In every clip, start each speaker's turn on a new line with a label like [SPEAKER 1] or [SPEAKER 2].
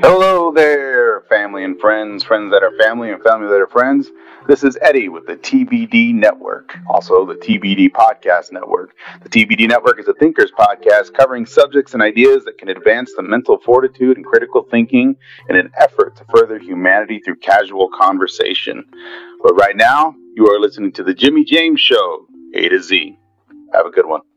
[SPEAKER 1] Hello there, family and friends, friends that are family and family that are friends. This is Eddie with the TBD Network, also the TBD Podcast Network. The TBD Network is a thinkers podcast covering subjects and ideas that can advance the mental fortitude and critical thinking in an effort to further humanity through casual conversation. But right now, you are listening to the Jimmy James Show, A to Z. Have a good one.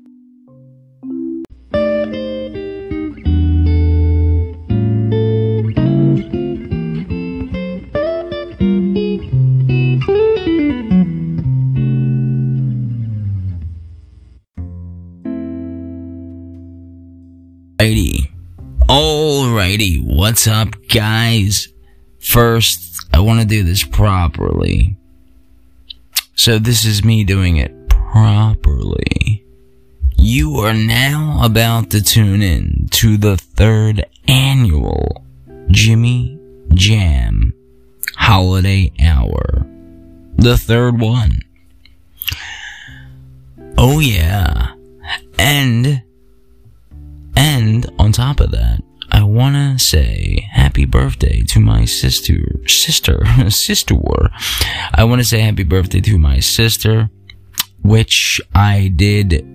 [SPEAKER 2] Alrighty, what's up, guys? First, I want to do this properly. So this is me doing it properly. You are now about to tune in to the third annual Jimmy Jam Holiday Hour. The third one. Oh yeah. And on top of that, I want to say happy birthday to my sister. I want to say happy birthday to my sister, which I did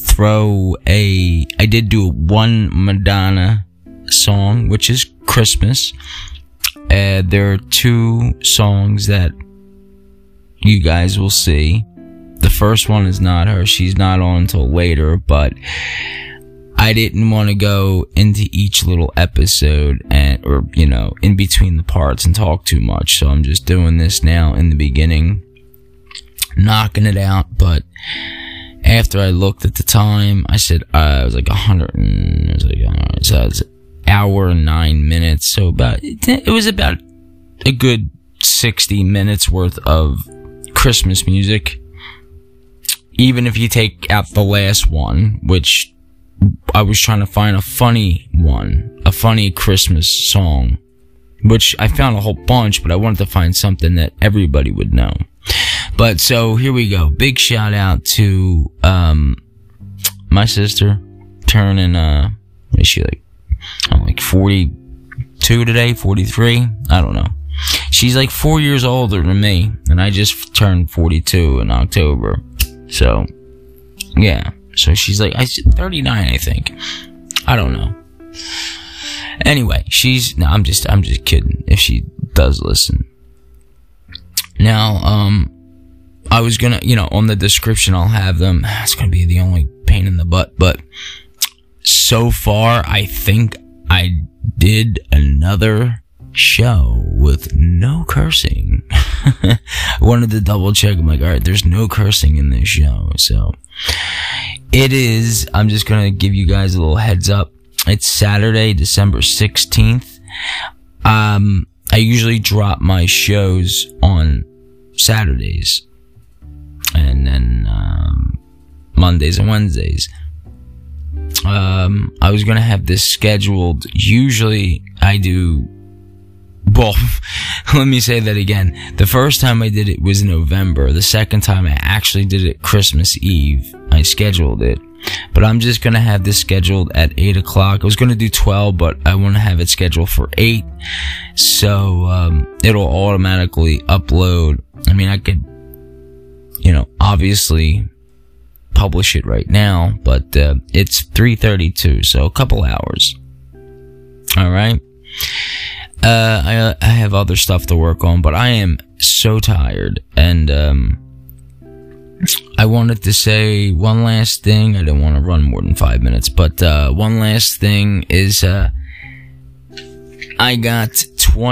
[SPEAKER 2] do one Madonna song, which is Christmas. There are two songs that you guys will see. The first one is not her. She's not on until later, but I didn't want to go into each little episode or in between the parts and talk too much. So I'm just doing this now in the beginning, knocking it out. But after I looked at the time, I said, it was like 100 and, it was an hour and 9 minutes. So it was about a good 60 minutes worth of Christmas music. Even if you take out the last one, which I was trying to find a funny Christmas song, which I found a whole bunch, but I wanted to find something that everybody would know. But so here we go. Big shout out to my sister turning is she like 42 today, 43? I don't know. She's like 4 years older than me, and I just turned 42 in October. So yeah. So she's like 39, I think. I don't know. Anyway, I'm just kidding if she does listen. Now, I was gonna, on the description I'll have them. It's gonna be the only pain in the butt, but so far I think I did another show with no cursing. I wanted to double check. I'm like, alright, there's no cursing in this show, so it is. I'm just gonna give you guys a little heads up. It's Saturday, December 16th. I usually drop my shows on Saturdays, and then Mondays and Wednesdays. I was gonna have this scheduled. Usually I do. Well, let me say that again. The first time I did it was November. The second time I actually did it Christmas Eve. I scheduled it. But I'm just going to have this scheduled at 8 o'clock. I was going to do 12, but I want to have it scheduled for 8. So, it'll automatically upload. I mean, I could, obviously publish it right now, but it's 3:32, so a couple hours. Alright? I have other stuff to work on, but I am so tired, and I wanted to say one last thing. I didn't want to run more than 5 minutes, but one last thing is I got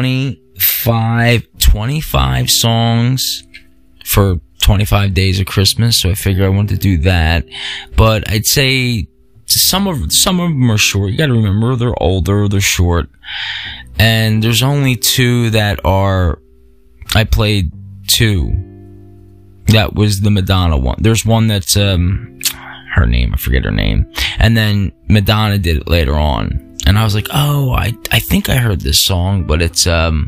[SPEAKER 2] 25 songs for 25 days of Christmas, so I figured I wanted to do that. But I'd say some of them are short. You gotta remember, they're older, they're short. And there's only two that I played two. That was the Madonna one. There's one that's, her name, I forget her name. And then Madonna did it later on. And I was like, oh, I think I heard this song, but it's,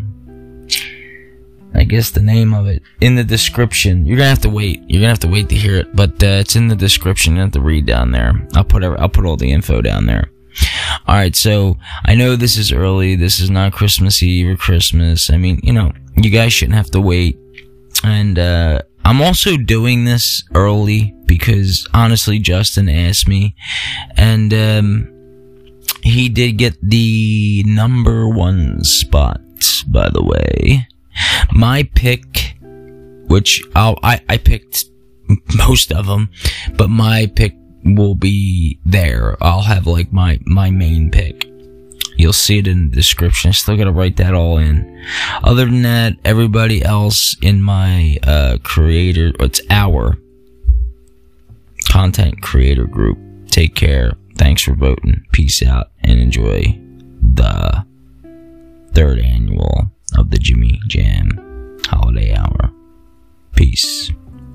[SPEAKER 2] I guess the name of it in the description. You're gonna have to wait. You're gonna have to wait to hear it, but it's in the description. You have to read down there. I'll put all the info down there. Alright, so I know this is early. This is not Christmas Eve or Christmas. I mean, you guys shouldn't have to wait. And I'm also doing this early because, honestly, Justin asked me. And he did get the number 1 spot, by the way. My pick, which I picked most of them, but my pick will be there. I'll have like my main pick. You'll see it in the description. I still gotta write that all in. Other than that, everybody else in my it's our content creator group. Take care. Thanks for voting. Peace out and enjoy the 3rd annual of the Jimmy Jam Holiday Hour. Peace.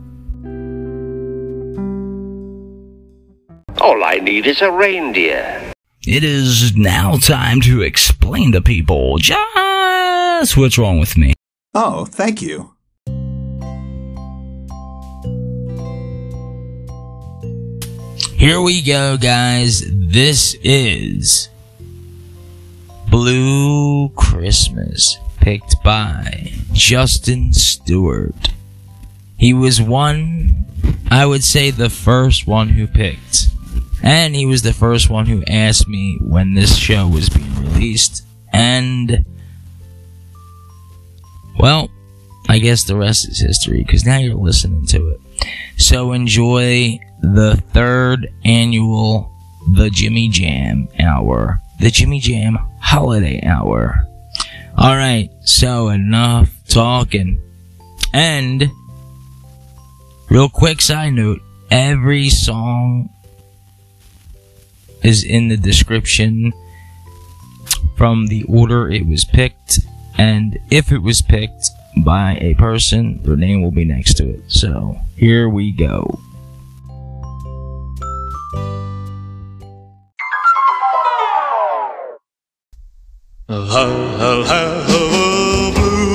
[SPEAKER 3] All I need is a reindeer.
[SPEAKER 2] It is now time to explain to people just what's wrong with me.
[SPEAKER 4] Oh, thank you.
[SPEAKER 2] Here we go, guys. This is Blue Christmas, picked by Justin Stewart. He was I would say the first one who picked. And he was the first one who asked me when this show was being released. And, well, I guess the rest is history, because now you're listening to it. So enjoy the 3rd annual The Jimmy Jam Hour. The Jimmy Jam Holiday Hour. Alright, so enough talking. And, real quick side note, every song is in the description from the order it was picked, and if it was picked by a person, their name will be next to it. So, here we go.
[SPEAKER 5] I'll have a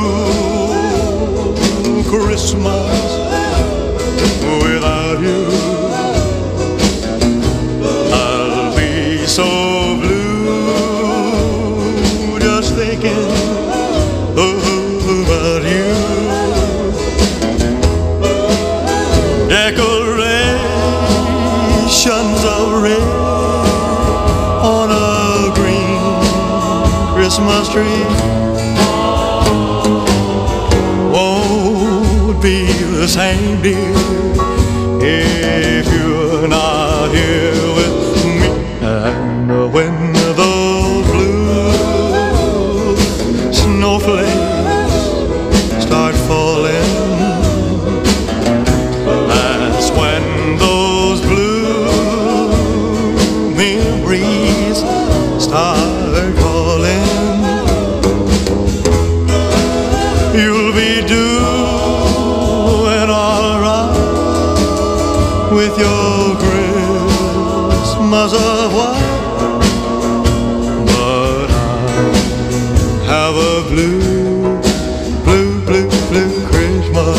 [SPEAKER 5] blue Christmas without you. I'll be so blue just thinking about you. Decorations of red on a green Christmas tree won't be the same, dear, if you're not here with me. And when those blue snowflakes start falling, that's when those blue memories start calling. You'll be doing alright with your Christmas of white, but I have a blue, blue, blue, blue Christmas.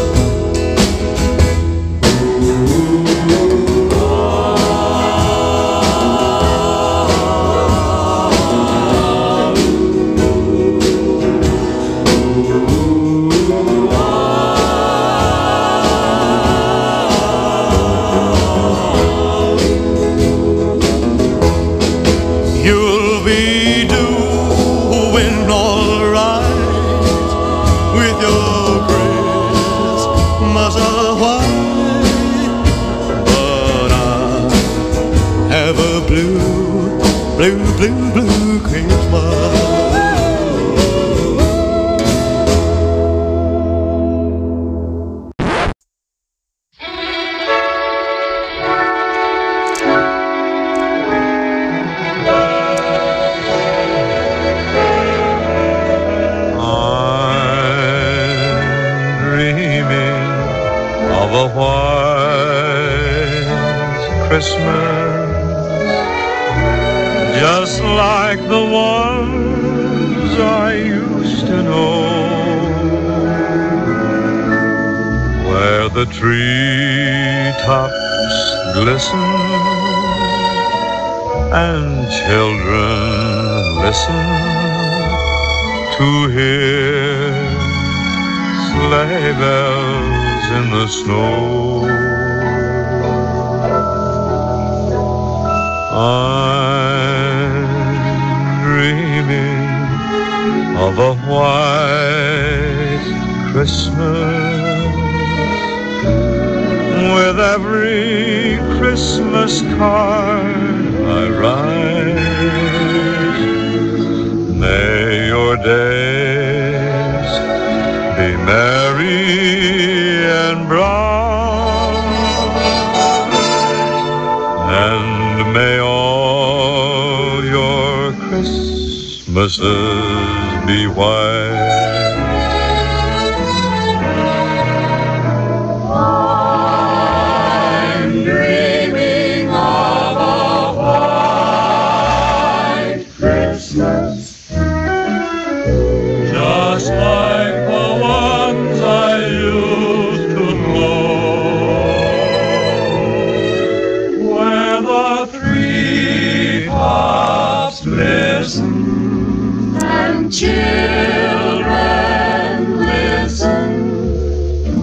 [SPEAKER 5] You'll be doing alright with your Christmas of white, but I have a blue, blue, blue, blue Christmas. Of a white Christmas, just like the ones I used to know, where the treetops glisten and children listen to hear sleigh bells in the snow. I'm dreaming of a white Christmas with every Christmas card I write. May your days be merry and bright, and may all your Christmases be white.
[SPEAKER 4] Children listen to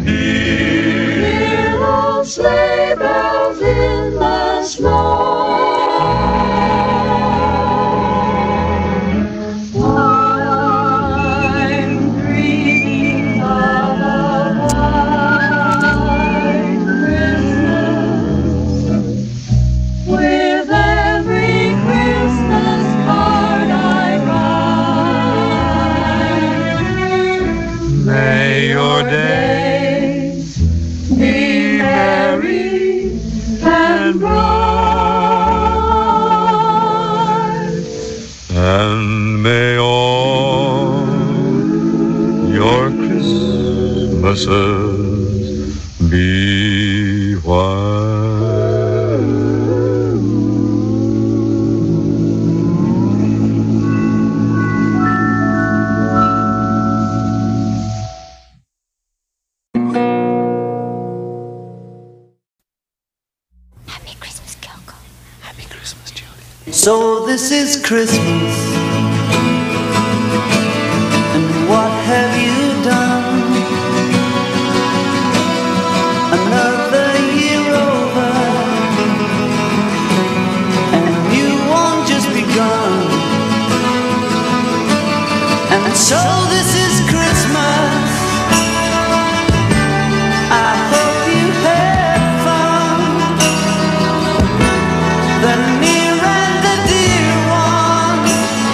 [SPEAKER 4] hear those sleigh bells in the snow. I'm dreaming of a white Christmas with every Christmas card I write.
[SPEAKER 5] May your days
[SPEAKER 4] be merry and bright,
[SPEAKER 5] and may all your Christmases be white.
[SPEAKER 6] Happy Christmas, Kyoko.
[SPEAKER 7] Happy Christmas, Jody.
[SPEAKER 8] So this is Christmas, and what have you done? Another year over, and you won't just begun. And so this is Christmas. I hope you had fun. The near and the dear ones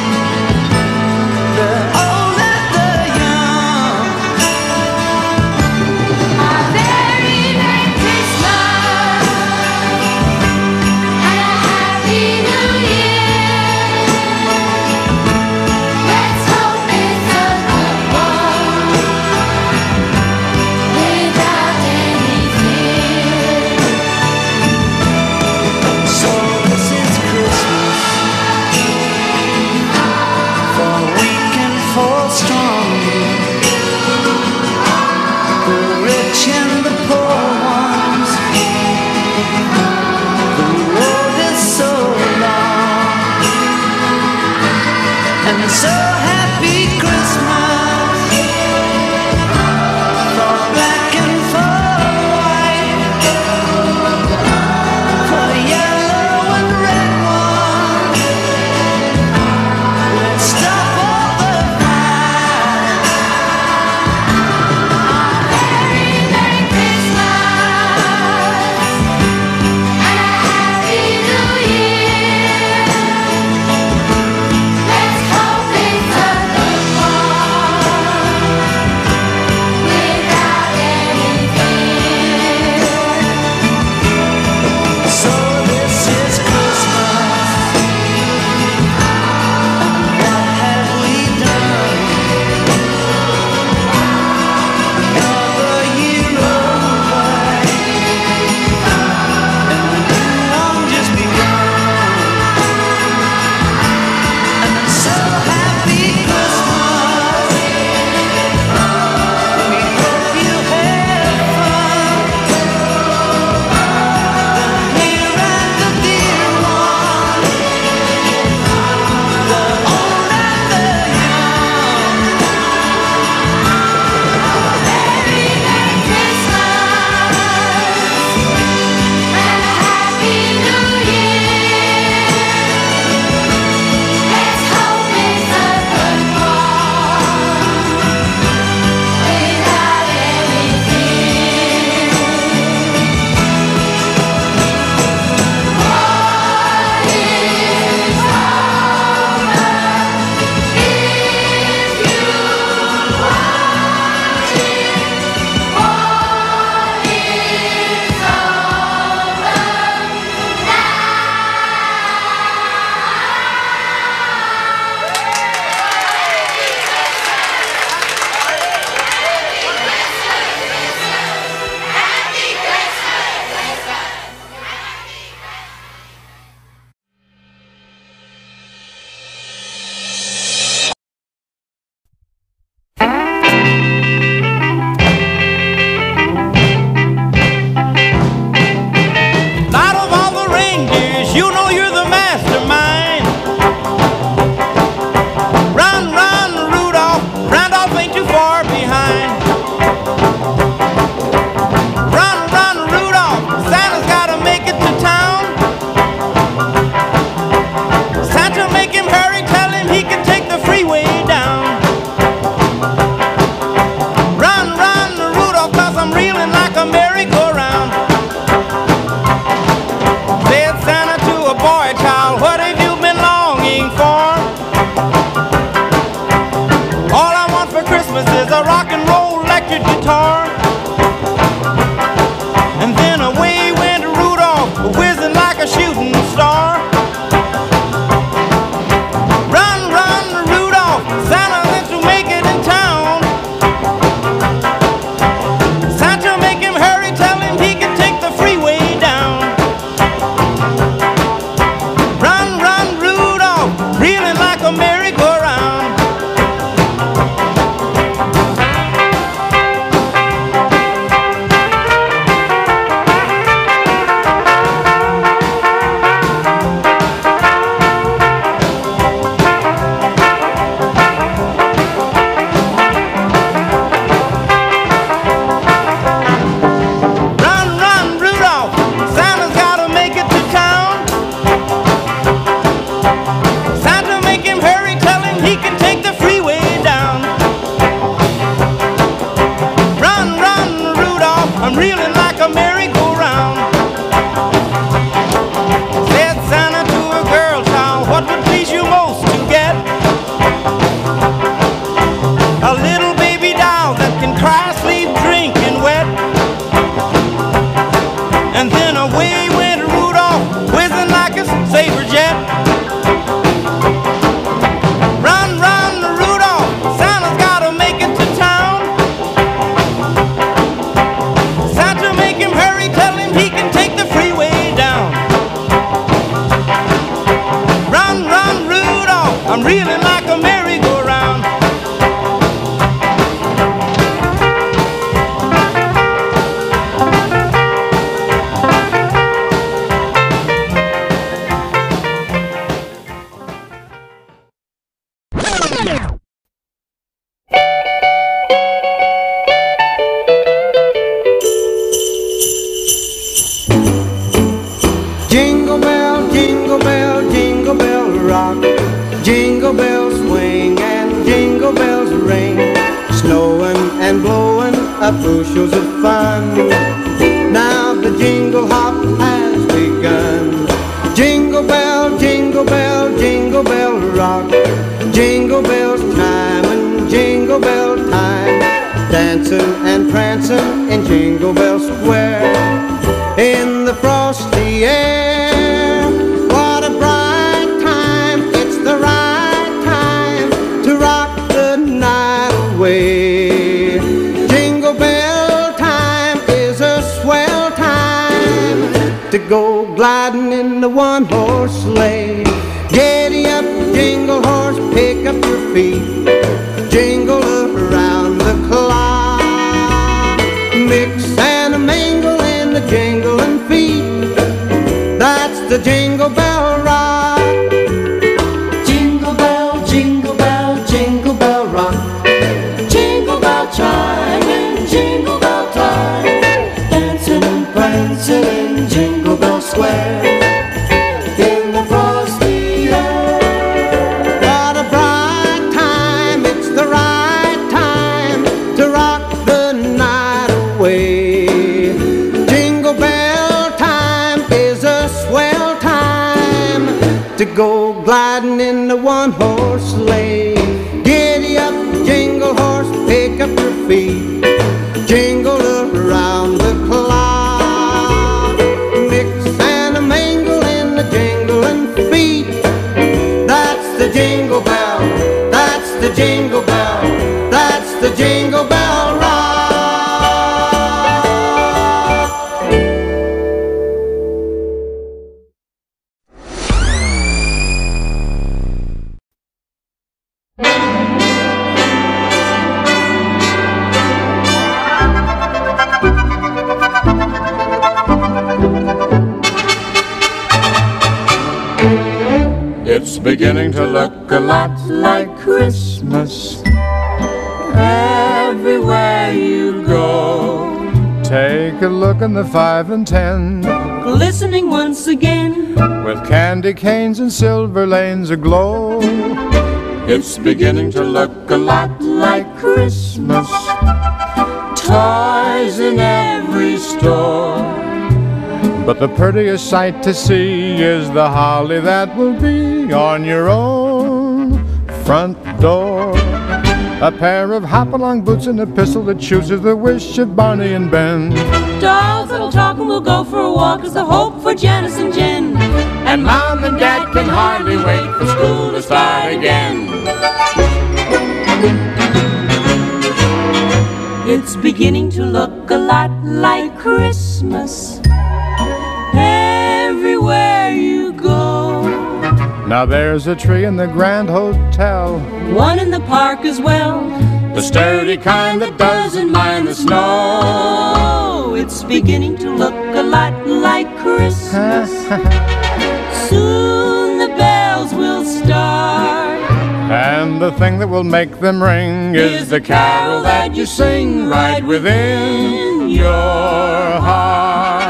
[SPEAKER 8] Jingle bell, jingle bell, jingle bell rock. Jingle bells swing and jingle bells ring. Snowing and blowing up bushels of fun. Now the jingle hop has begun. Jingle bell, jingle bell, jingle bell rock. Jingle bells time and jingle bell time. Dancing and prancing in Jingle Bell Square. In the frosty air, what a bright time. It's the right time to rock the night away. Jingle bell time is a swell time to go gliding in the one-horse sleigh. Giddy up, jingle horse, pick up your feet. Jingle around the clock. Mix and a mingle in the jingling feet. That's the Jingle Bell Rock. Jingle bell, jingle bell, jingle bell rock. Jingle bell chime and jingle bell time. Dancing and prancing in Jingle Bell Square. In the frosty air. What a bright time, it's the right time to rock the night away. Jingle bell time is a swell time to go gliding in the one-horse sleigh. Giddy up, jingle horse, pick up your feet. Jingle around the clock. Mix and a mingle in the jingling feet. That's the Jingle Bell, that's the Jingle Bell, that's the Jingle Bell Rock.
[SPEAKER 5] It's beginning to look a lot like Christmas everywhere you go. Take a look in the 5 and 10,
[SPEAKER 9] glistening once again,
[SPEAKER 5] with candy canes and silver lanes aglow. It's beginning to look a lot like Christmas. Toys in every store. But the prettiest sight to see is the holly that will be on your own front door. A pair of hop-along boots and a pistol that chooses the wish of Barney and Ben.
[SPEAKER 9] dolls that'll talk and we'll go for a walk is the hope for Janice and Jen.
[SPEAKER 5] And Mom and Dad can hardly wait for school to start again.
[SPEAKER 9] It's beginning to look a lot like Christmas everywhere you go.
[SPEAKER 5] Now there's a tree in the Grand Hotel,
[SPEAKER 9] one in the park as well,
[SPEAKER 5] the sturdy kind that doesn't mind the snow.
[SPEAKER 9] It's beginning to look a lot like Christmas. Soon the bells will start,
[SPEAKER 5] and the thing that will make them ring is the carol that you sing right within your heart.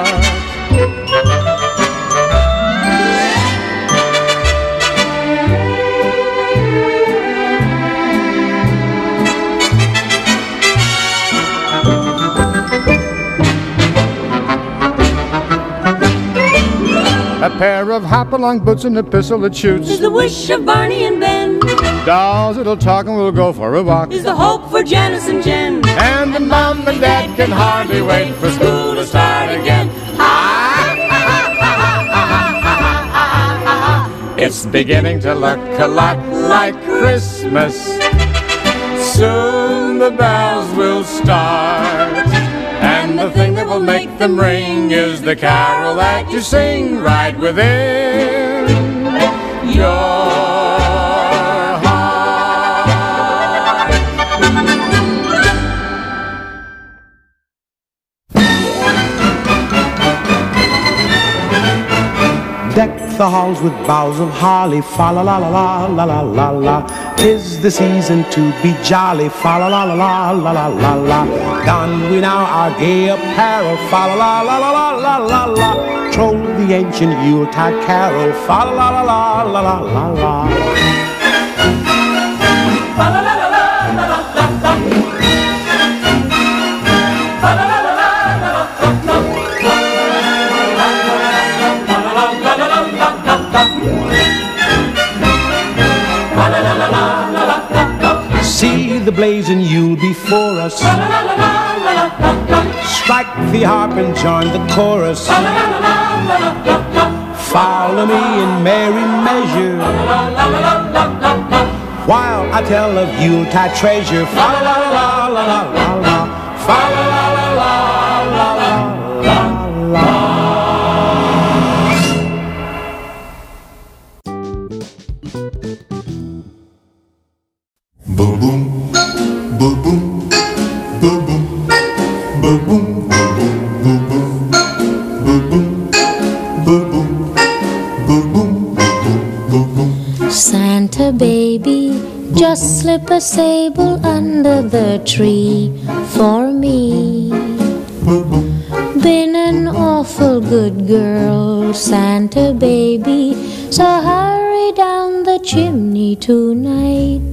[SPEAKER 5] A pair of hop-along boots and a pistol that shoots
[SPEAKER 9] is the wish of Barney and Ben.
[SPEAKER 5] Dolls that'll talk and we'll go for a walk
[SPEAKER 9] is the hope for Janice and Jen.
[SPEAKER 5] And the Mom and Dad can hardly wait for school to start again. It's beginning to look a lot like Christmas. Soon the bells will start, and the thing that will make them ring is the carol that you sing right within your heart.
[SPEAKER 8] Deck the halls with boughs of holly, fa la la la la la la la la. 'tis the season to be jolly. Fa la la la la la la la la. Don we now our gay apparel. Fa la la la la la la la la. Troll the ancient Yuletide carol. Fa la la la la la la la. Fa la la la la la la la. Fa la la la la la la. See the blazing Yule before us. Strike the harp and join the chorus. Follow me in merry measure while I tell of Yuletide treasure. Fa la la la la la la la. Fa la la la la la la la la.
[SPEAKER 10] Boom boom, boom boom, boom boom, boom boom, boom boom, boom boom, boom boom, boom boom, boom boom.
[SPEAKER 6] Santa baby, just slip a sable under the tree for me. Been an awful good girl, Santa baby, so hurry down the chimney tonight.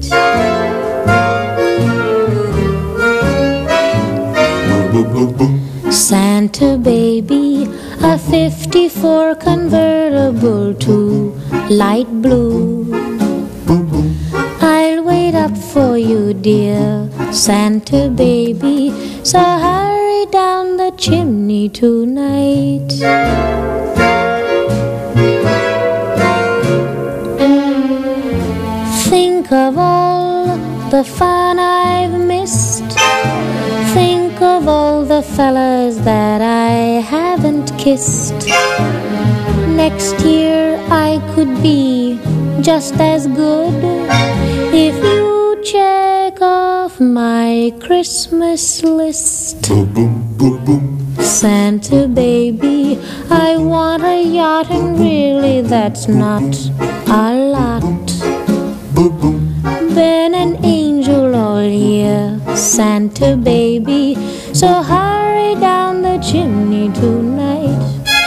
[SPEAKER 6] Santa baby, a 54 convertible to light blue. I'll wait up for you, dear Santa baby, so hurry down the chimney tonight. Think of all the fun I've missed. Think of all the fellas that I haven't kissed. Next year I could be just as good if you check off my Christmas list. Santa baby, I want a yacht, and really that's not a lot. Been an angel all year, Santa baby, so hurry down the chimney tonight.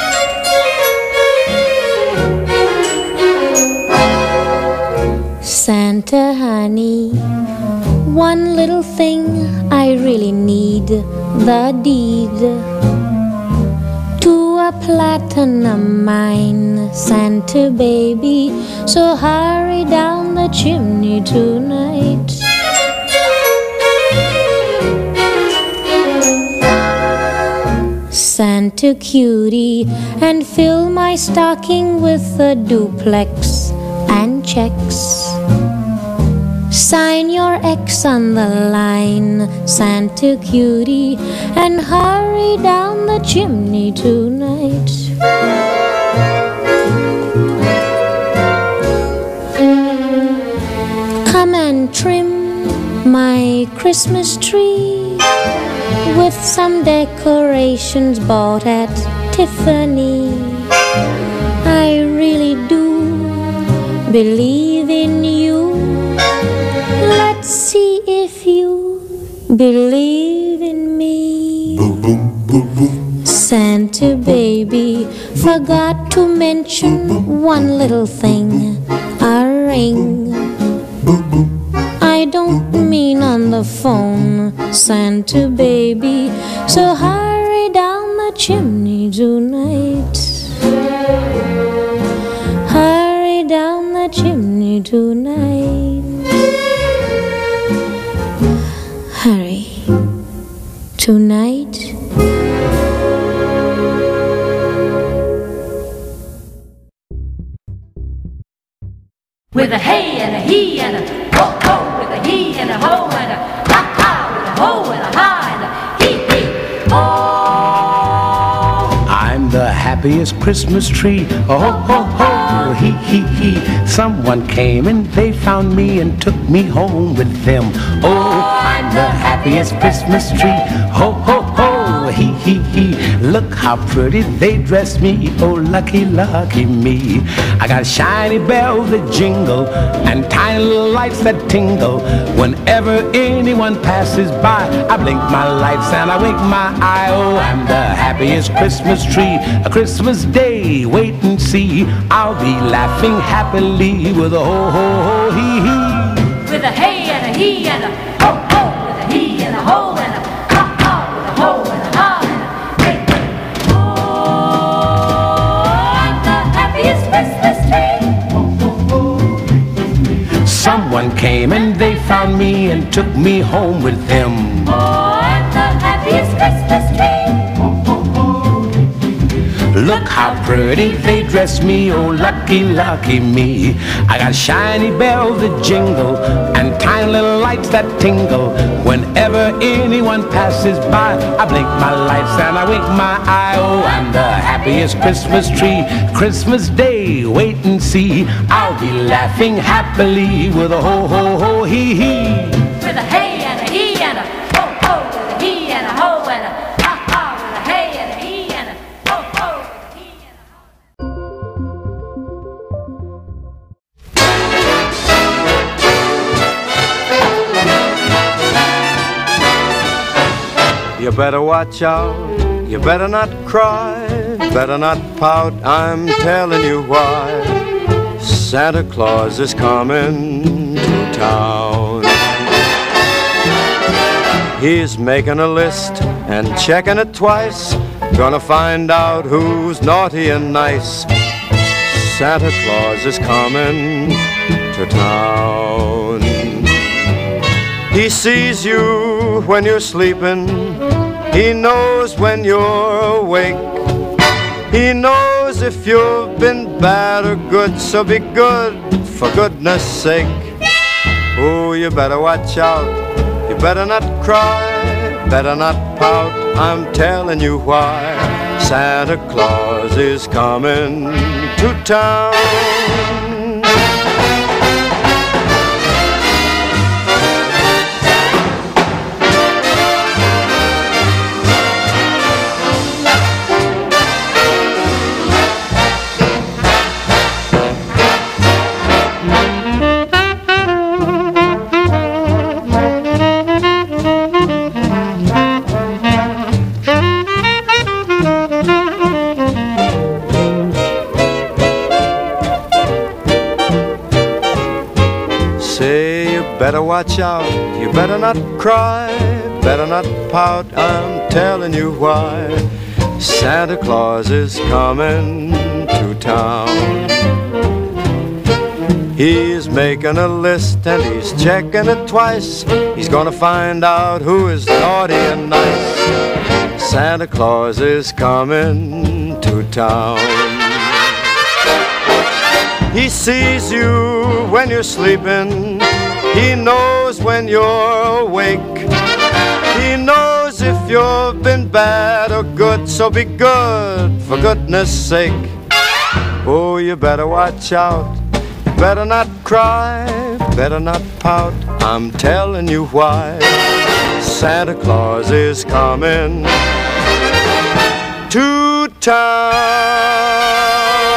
[SPEAKER 6] Santa honey, one little thing I really need, the deed to a platinum mine, Santa baby, so hurry down the chimney tonight. Santa cutie, and fill my stocking with a duplex and checks. Sign your X on the line, Santa cutie, and hurry down the chimney tonight. Come and trim my Christmas tree with some decorations bought at Tiffany. I really do believe in you. Let's see if you believe in me. Santa baby, forgot to mention one little thing, a ring. I don't mean on the phone, Santa baby, so hurry down the chimney tonight. Hurry down the chimney tonight. Hurry. Tonight.
[SPEAKER 9] With a hey and a he and a ho ho, with a he and a ho and a ha ha, with a ho and a ha and a he he ho.
[SPEAKER 8] I'm the happiest Christmas tree. Oh ho ho ho, he he he. Someone came and they found me and took me home with them. Oh, I'm the happiest Christmas tree. Ho ho ho,
[SPEAKER 11] hee hee hee. Look how pretty they dress me, oh lucky, lucky me. I got shiny bells that jingle and tiny little lights that tingle. Whenever anyone passes by, I blink my lights and I wink my eye. Oh, I'm the happiest Christmas tree. A Christmas day, wait and see. I'll be laughing happily with a ho ho ho hee hee.
[SPEAKER 9] With a hey and a he and a ho ho. With a he and a ho and a ha ha. With a ho and a ha and a hey. Oh, I'm the happiest Christmas tree.
[SPEAKER 11] Someone came and they found me and took me home with them.
[SPEAKER 9] Oh, I'm the happiest Christmas tree.
[SPEAKER 11] Look how pretty they dress me, oh lucky, lucky me. I got shiny bells that jingle and tiny little lights that tingle. Whenever anyone passes by, I blink my lights and I wink my eye. Oh, I'm the happiest Christmas tree. Christmas Day, wait and see. I'll be laughing happily with a ho ho ho hee hee.
[SPEAKER 9] With a hey and a he and a ho ho. With a he and a ho and a ha ha. With a hey and a he and a ho ho. With a he and a ho.
[SPEAKER 8] You better watch out, you better not cry, better not pout, I'm telling you why. Santa Claus is coming to town. He's making a list and checking it twice, gonna find out who's naughty and nice. Santa Claus is coming to town. He sees you when you're sleeping, he knows when you're awake. He knows if you've been bad or good, so be good for goodness sake. Oh, you better watch out, you better not cry, better not pout, I'm telling you why. Santa Claus is coming to town. Better watch out, you better not cry, better not pout, I'm telling you why. Santa Claus is coming to town. He's making a list and he's checking it twice. He's gonna find out who is naughty and nice. Santa Claus is coming to town. He sees you when you're sleeping, he knows when you're awake. He knows if you've been bad or good, so be good for goodness sake. Oh, you better watch out, you better not cry, better not pout, I'm telling you why. Santa Claus is coming to town.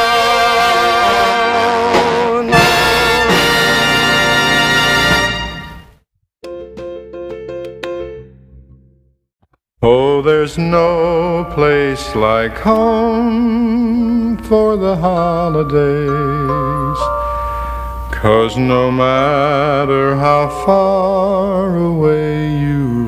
[SPEAKER 5] Oh, there's no place like home for the holidays, 'cause no matter how far away you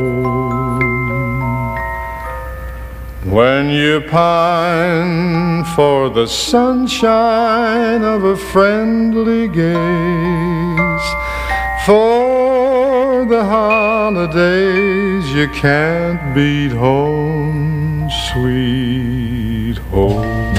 [SPEAKER 5] roam, when you pine for the sunshine of a friendly gaze, for the holidays you can't beat home, sweet home.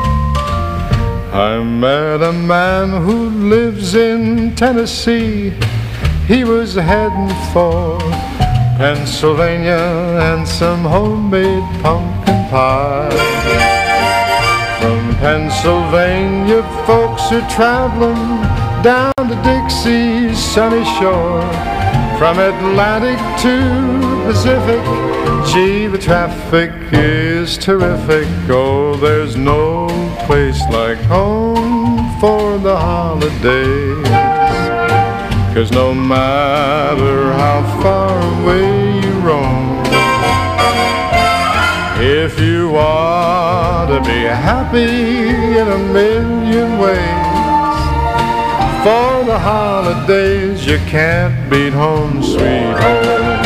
[SPEAKER 5] I met a man who lives in Tennessee. He was heading for Pennsylvania and some homemade pumpkin pie. From Pennsylvania folks are traveling down to Dixie's sunny shore. From Atlantic to Pacific, Gee, the traffic is terrific. Oh, there's no place like home for the holidays. 'Cause no matter how far away you roam, if you want to be happy in a million ways, for the holidays you can't beat home, sweet home.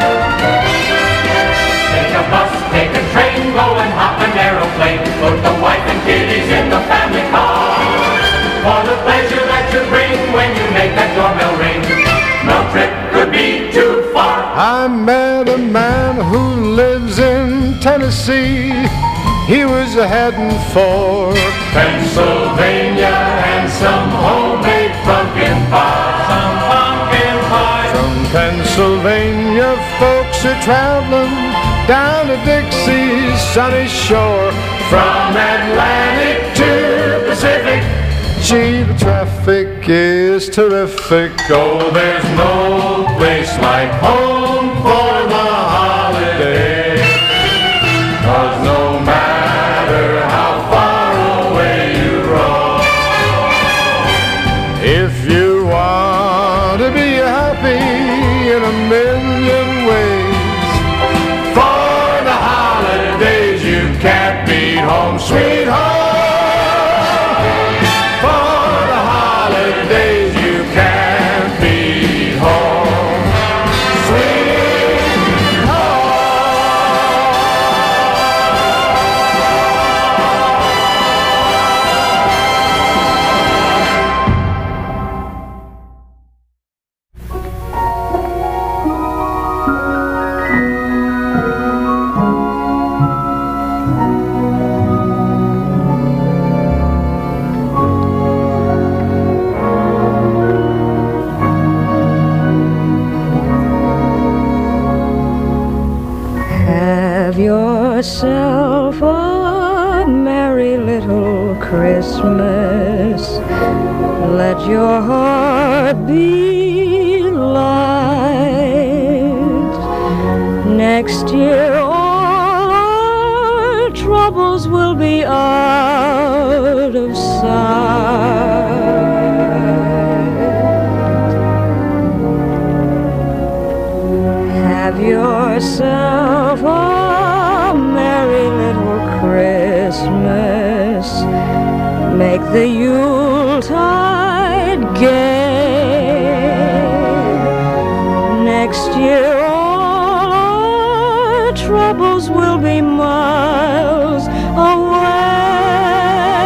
[SPEAKER 12] Take a bus, take a train, go and hop an aeroplane. Put the wife and kiddies in the family car. For the pleasure that you bring when you make that doorbell ring, no trip could be too far.
[SPEAKER 5] I met a man who lives in Tennessee. He was heading for
[SPEAKER 12] Pennsylvania and some homemade pumpkin pie. Some pumpkin pie.
[SPEAKER 5] From Pennsylvania, folks are traveling down to Dixie's sunny shore.
[SPEAKER 12] From Atlantic to Pacific.
[SPEAKER 5] Gee, the traffic is terrific.
[SPEAKER 12] Oh, there's no place like home for the holiday. 'Cause no matter how far away you roam,
[SPEAKER 5] if you want to be happy in a million ways,
[SPEAKER 12] for the holidays you can't beat home, sweet home.
[SPEAKER 6] Yourself a merry little Christmas. Let your heart be light. Next year all our troubles will be out of sight. Have yourself a merry little Christmas. Make the Yuletide gay. Next year all our troubles will be miles away.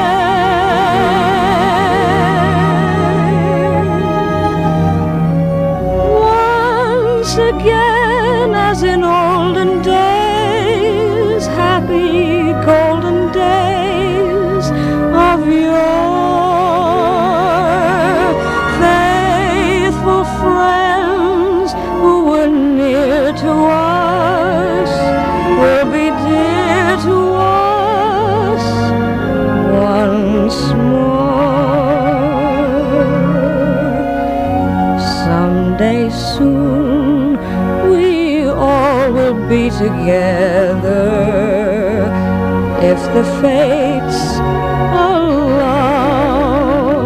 [SPEAKER 6] Once again, as in olden days, happy golden days of yore, faithful friends who were near to us will be dear to us once more. Someday soon we all will be together, if the fates allow.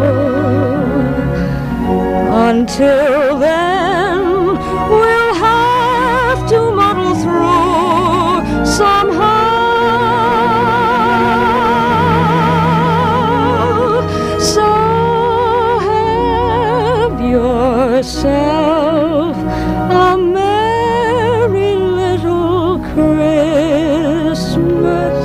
[SPEAKER 6] Until then, we'll have to muddle through somehow. So have yourself a merry little Christmas.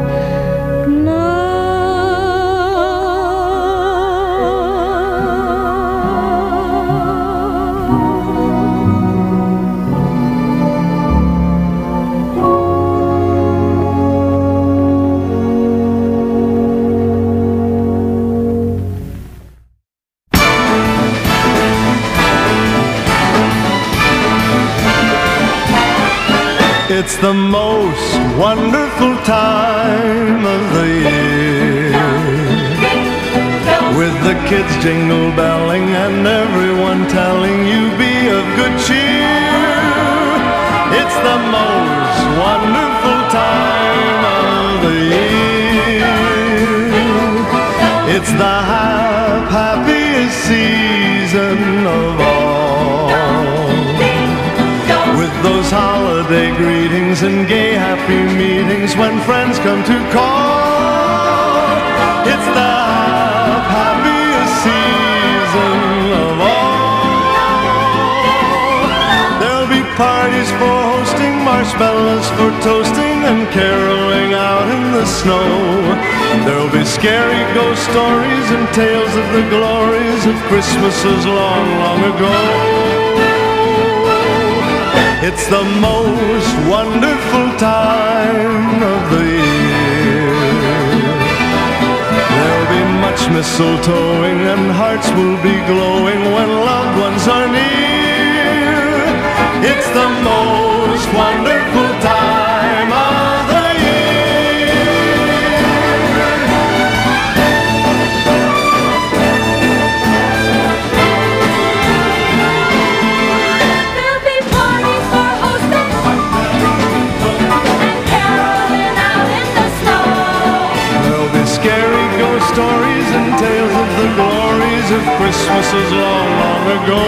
[SPEAKER 10] It's the most wonderful time of the year, with the kids jingle belling and everyone telling you be of good cheer. It's the most
[SPEAKER 13] wonderful time of the year. It's the happiest season of all, with those holiday greetings and gay happy meetings when friends come to call. It's the happiest season of all. There'll be parties for hosting, marshmallows for toasting, and caroling out in the snow. There'll be scary ghost stories and tales of the glories of Christmases long, long ago. It's the most wonderful time of the year. There'll be much mistletoeing and hearts will be glowing when loved ones are near. It's the most wonderful time of the year.
[SPEAKER 9] There'll be parties for hosting and caroling out in the snow.
[SPEAKER 13] There'll be scary ghost stories and tales of the glories of Christmases long, long ago.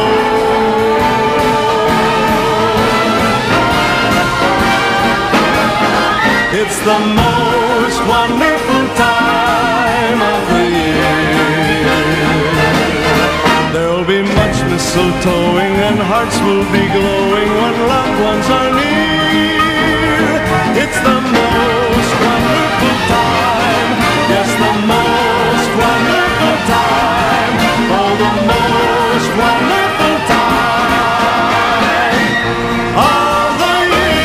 [SPEAKER 13] It's the most wonderful time of the year. There'll be much mistletoeing and hearts will be glowing when loved ones are near. It's the most wonderful time. Yes, the most wonderful time. Oh, the most wonderful time of the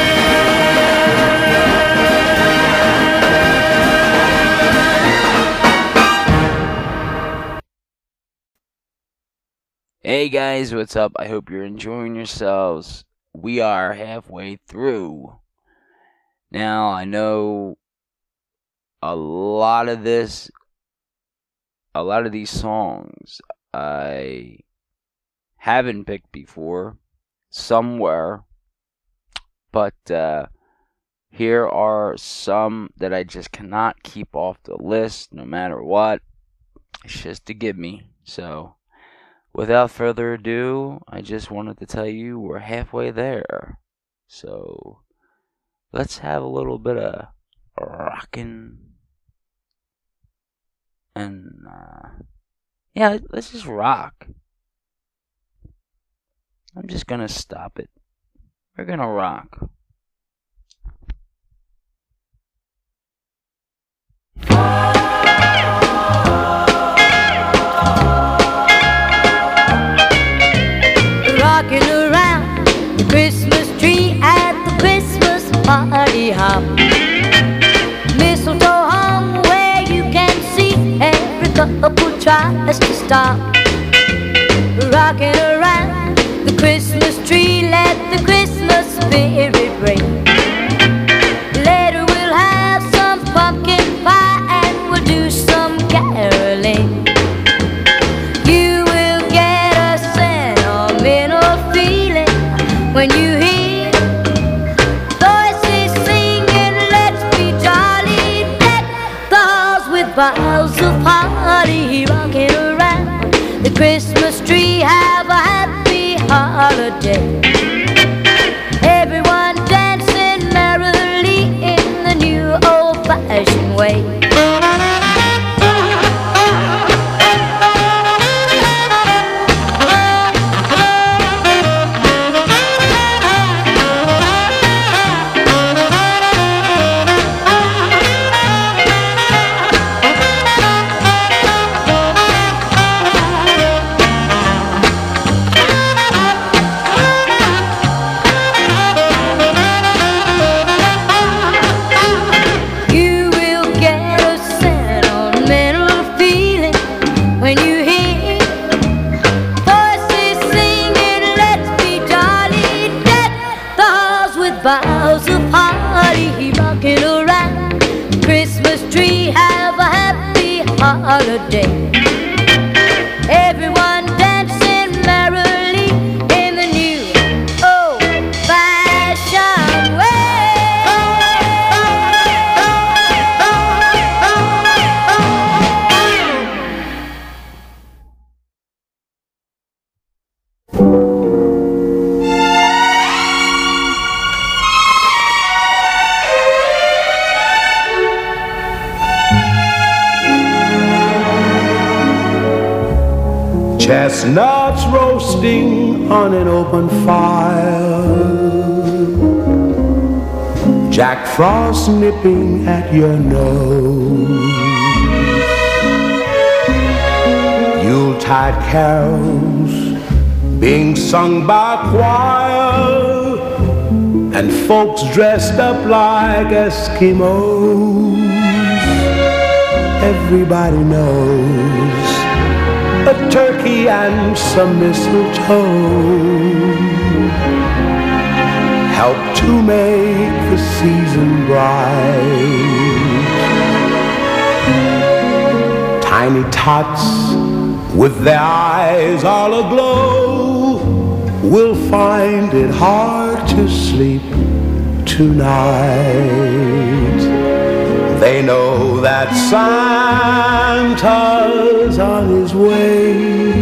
[SPEAKER 2] Hey guys, what's up? I hope you're enjoying yourselves. We are halfway through. Now, I know a lot of these songs I haven't picked before. Some were. But here are some that I just cannot keep off the list no matter what. It's just a gimme. So, without further ado, I just wanted to tell you we're halfway there. So, let's have a little bit of rockin'. And, yeah, let's just rock. I'm just gonna stop it. We're gonna rock.
[SPEAKER 6] Rocking around the Christmas tree at the Christmas party hop. Mistletoe hung where you can see every couple tries to stop. Rocking around the Christmas tree, let the Christmas spirit ring. Later we'll have some pumpkin pie and we'll do some caroling. You will get a sentimental feeling when you hear voices singing, let's be jolly, deck the halls with boughs of holly. Rocking around the Christmas tree, have a happy holiday. Everyone dancing merrily in the new old-fashioned way. You will get a sentimental feeling when you hear voices singing, let's be jolly, deck the halls with boughs of holly. Rocking around the Christmas tree, have a happy holiday. Everyone dancing merrily in the new old-fashioned way.
[SPEAKER 11] chestnuts roasting on an open fire, Jack Frost nipping at your nose, Yuletide carols being sung by choir, and folks dressed up like Eskimos. Everybody knows a turkey and some mistletoe help to make the season bright. Tiny tots with their eyes all aglow will find it hard to sleep tonight. They know that Santa's on his way.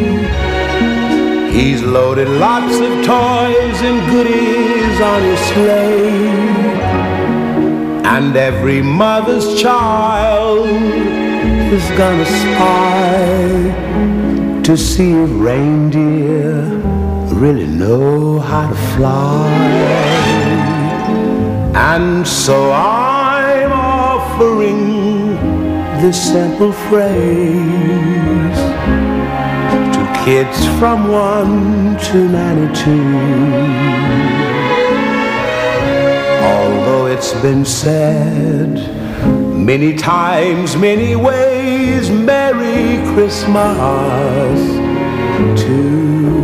[SPEAKER 11] He's loaded lots of toys and goodies on his sleigh, and every mother's child is gonna spy to see if reindeer really know how to fly. And so I'm offering this simple phrase to kids from 1 to 92. Although it's been said many times, many ways, Merry Christmas to you.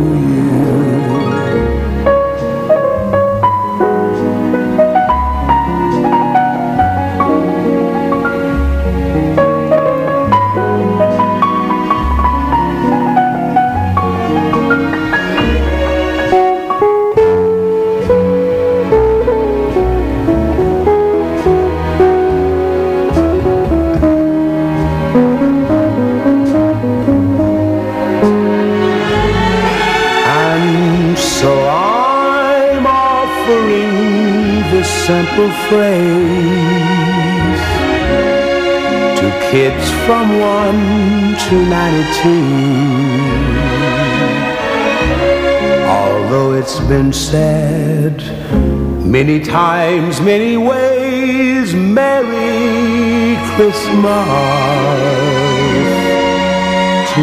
[SPEAKER 11] Simple phrase to kids from 1 to 92. Although it's been said many times, many ways, Merry Christmas to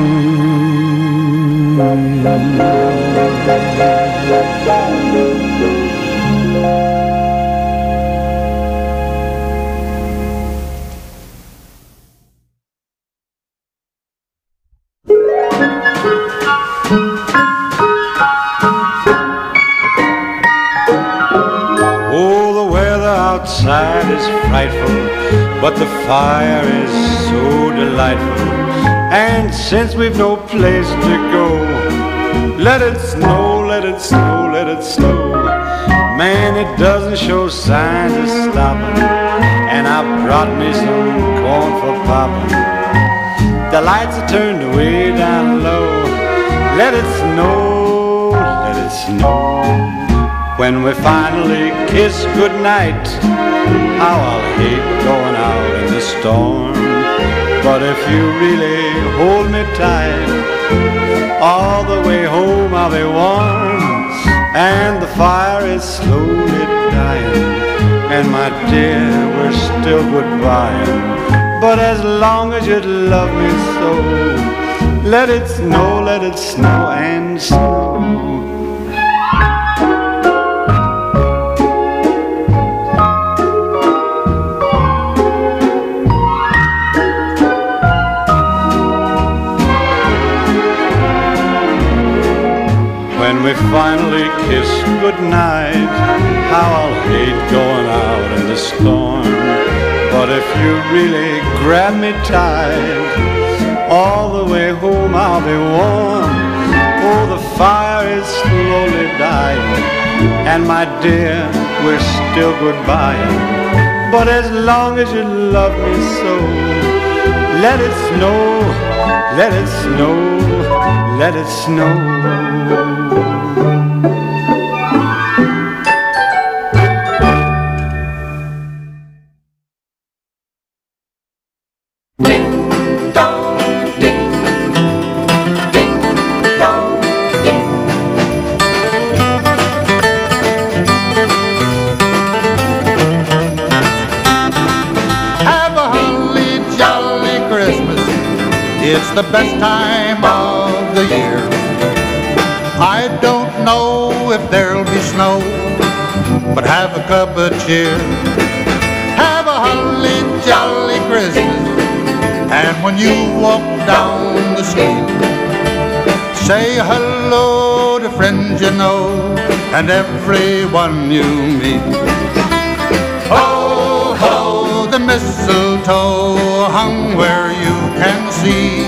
[SPEAKER 13] outside is frightful, but the fire is so delightful. And since we've no place to go, let it snow, let it snow, let it snow. Man, it doesn't show signs of stopping, and I brought me some corn for popping. The lights are turned way down low. Let it snow, let it snow. When we finally kiss goodnight, how I'll hate going out in the storm. But if you really hold me tight, all the way home I'll be warm. And the fire is slowly dying, and my dear, we're still goodbying. But as long as you love me so, let it snow and snow. When we finally kiss goodnight, how I'll hate going out in the storm. But if you really grab me tight, all the way home I'll be warm. Oh, the fire is slowly dying, and my dear, we're still goodbying. But as long as you love me so, let it snow, let it snow, let it snow.
[SPEAKER 12] Ding dong, ding, ding
[SPEAKER 14] It's the best time of the year. I don't know if there'll be snow, but have a cup of cheer. Have a holly jolly Christmas, and when you walk down the street, say hello to friends you know and everyone you meet. Ho, ho, the mistletoe hung where you can see.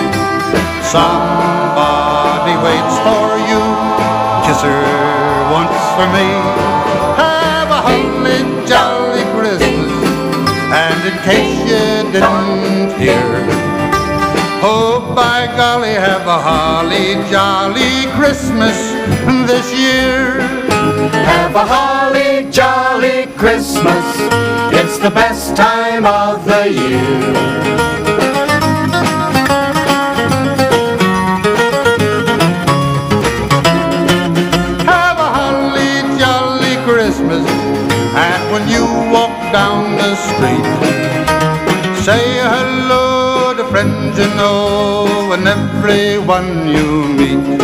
[SPEAKER 14] Somebody waits for you, kiss her once for me. Have a holly jolly Christmas, and in case you didn't hear, oh, by golly, have a holly jolly Christmas this year.
[SPEAKER 15] Have a holly jolly Christmas, it's the best time of the year.
[SPEAKER 14] And when you walk down the street, say hello to friends you know and everyone you meet.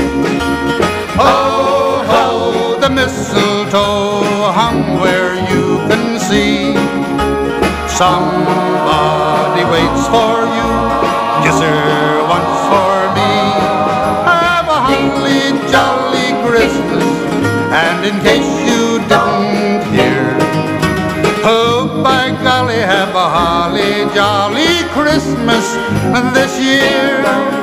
[SPEAKER 14] Ho, ho, the mistletoe hung where you can see. Somebody waits for you, kiss her once for me. Have a holly jolly Christmas, and in case you didn't hear, oh, by golly, have a holly jolly Christmas this year.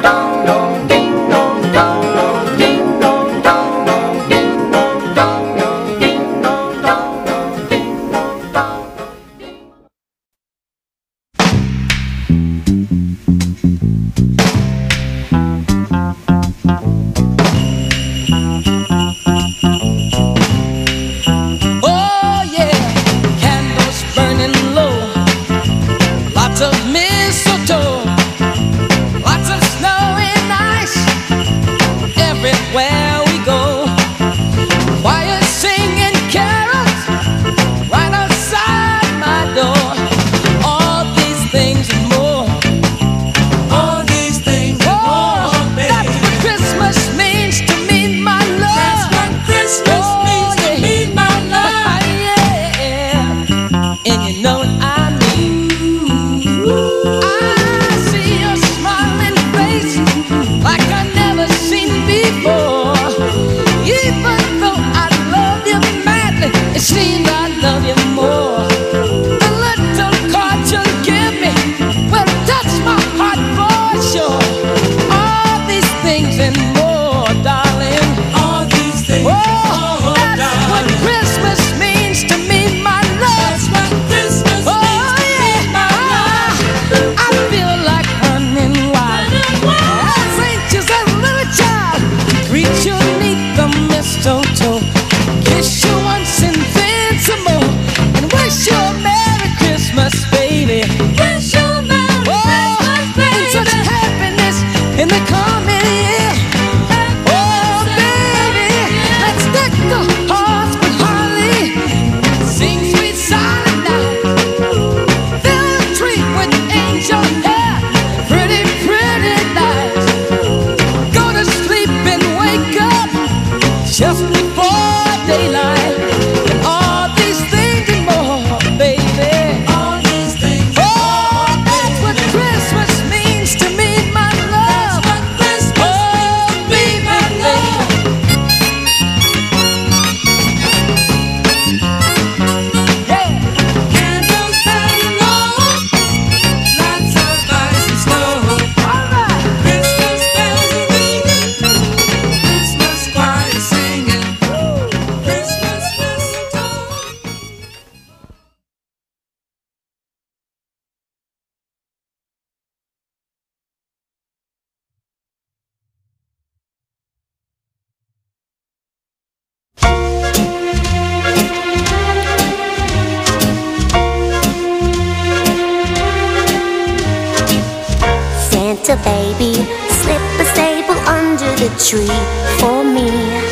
[SPEAKER 6] Santa baby, slip a sable under the tree for me.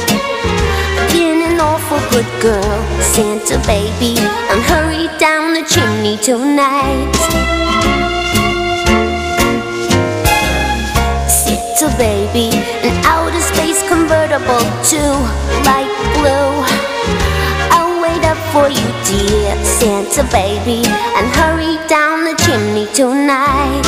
[SPEAKER 6] Been an awful good girl, Santa baby, and hurry down the chimney tonight. Santa baby, an outer space convertible to light blue. I'll wait up for you, dear Santa baby, and hurry down the chimney tonight.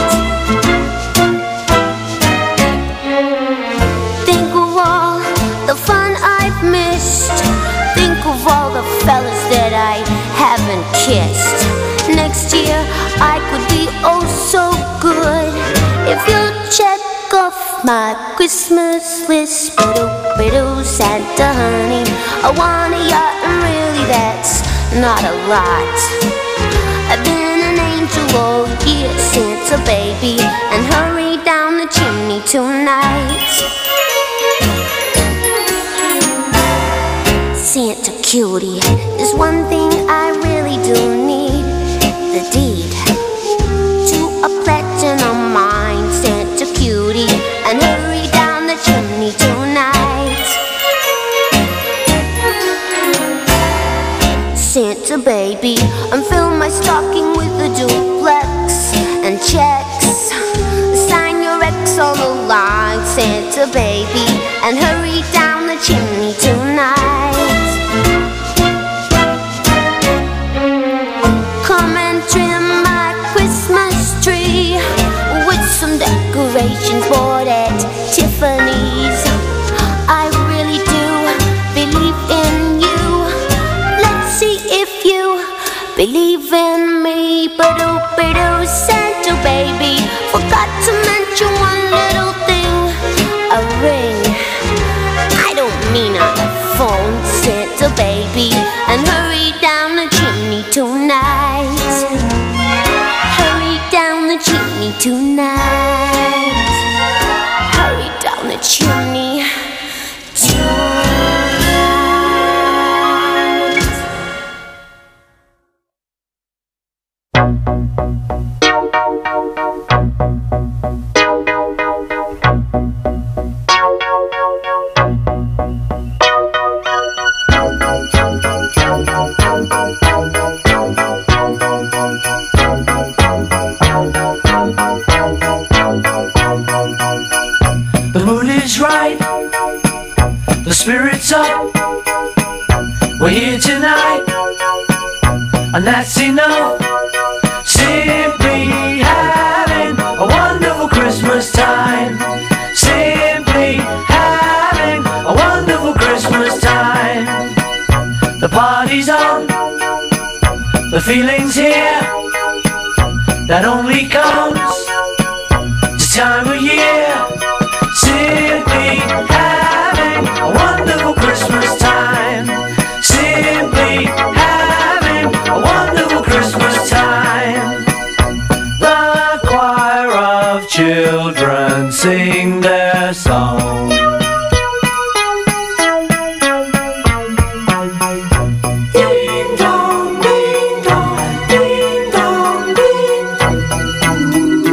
[SPEAKER 6] Think of all the fun I've missed. Think of all the fellas that I haven't kissed. Next year I could be oh so good if you'll check off my Christmas list. Biddle, Santa honey, I want a yacht, and really that's not a lot. I've been an angel all year, Santa baby, and hurry down the chimney tonight. Santa cutie, there's one thing I really do need, the deed to a platinum mine. Santa cutie, and hurry down the chimney tonight. Santa baby, and fill my stocking with a duplex and checks. Sign your X on the line, Santa baby, and hurry down the chimney tonight. Come and trim my Christmas tree with some decorations bought at Tiffany's. I really do believe in you. Let's see if you believe in me. Ba-do, Santa baby, forgot to mention one little thing, a ring. I don't mean on the phone, Santa baby, and hurry down the chimney tonight. Hurry down the chimney tonight. Hurry down the chimney tonight.
[SPEAKER 16] The mood is right, the spirit's up. We're here tonight, and that's enough. Simply having a wonderful Christmas time. Simply having a wonderful Christmas time. The party's on, the feeling's here. That only comes this time of year. Simply having a wonderful Christmas time. Simply having a wonderful Christmas time. The choir of children sing their song. Ding dong, ding dong, ding dong, ding dong.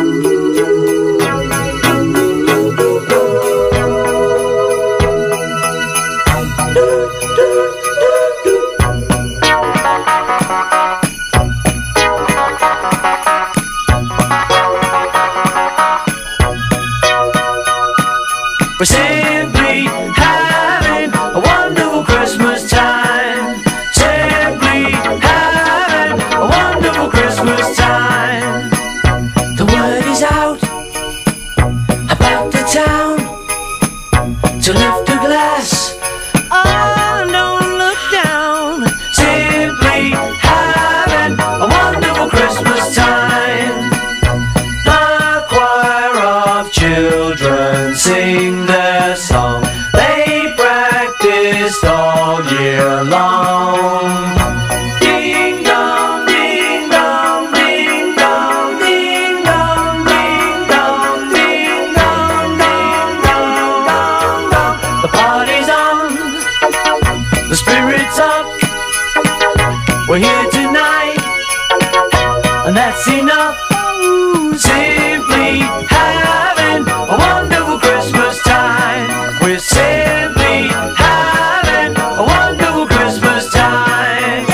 [SPEAKER 16] We're simply having a wonderful Christmas time. Simply having a wonderful Christmas time. The word is out about the town to lift a glass. Oh, don't look down. Simply having a wonderful Christmas time. The choir of children sing their song. They practiced all year long. Ding dong, ding dong, ding dong, ding dong, ding dong, ding dong, ding dong, dong, dong. The party's on, the spirit's up. We're here tonight, and that's enough. Simply having a wonderful Christmas time. We're simply having a wonderful Christmas time.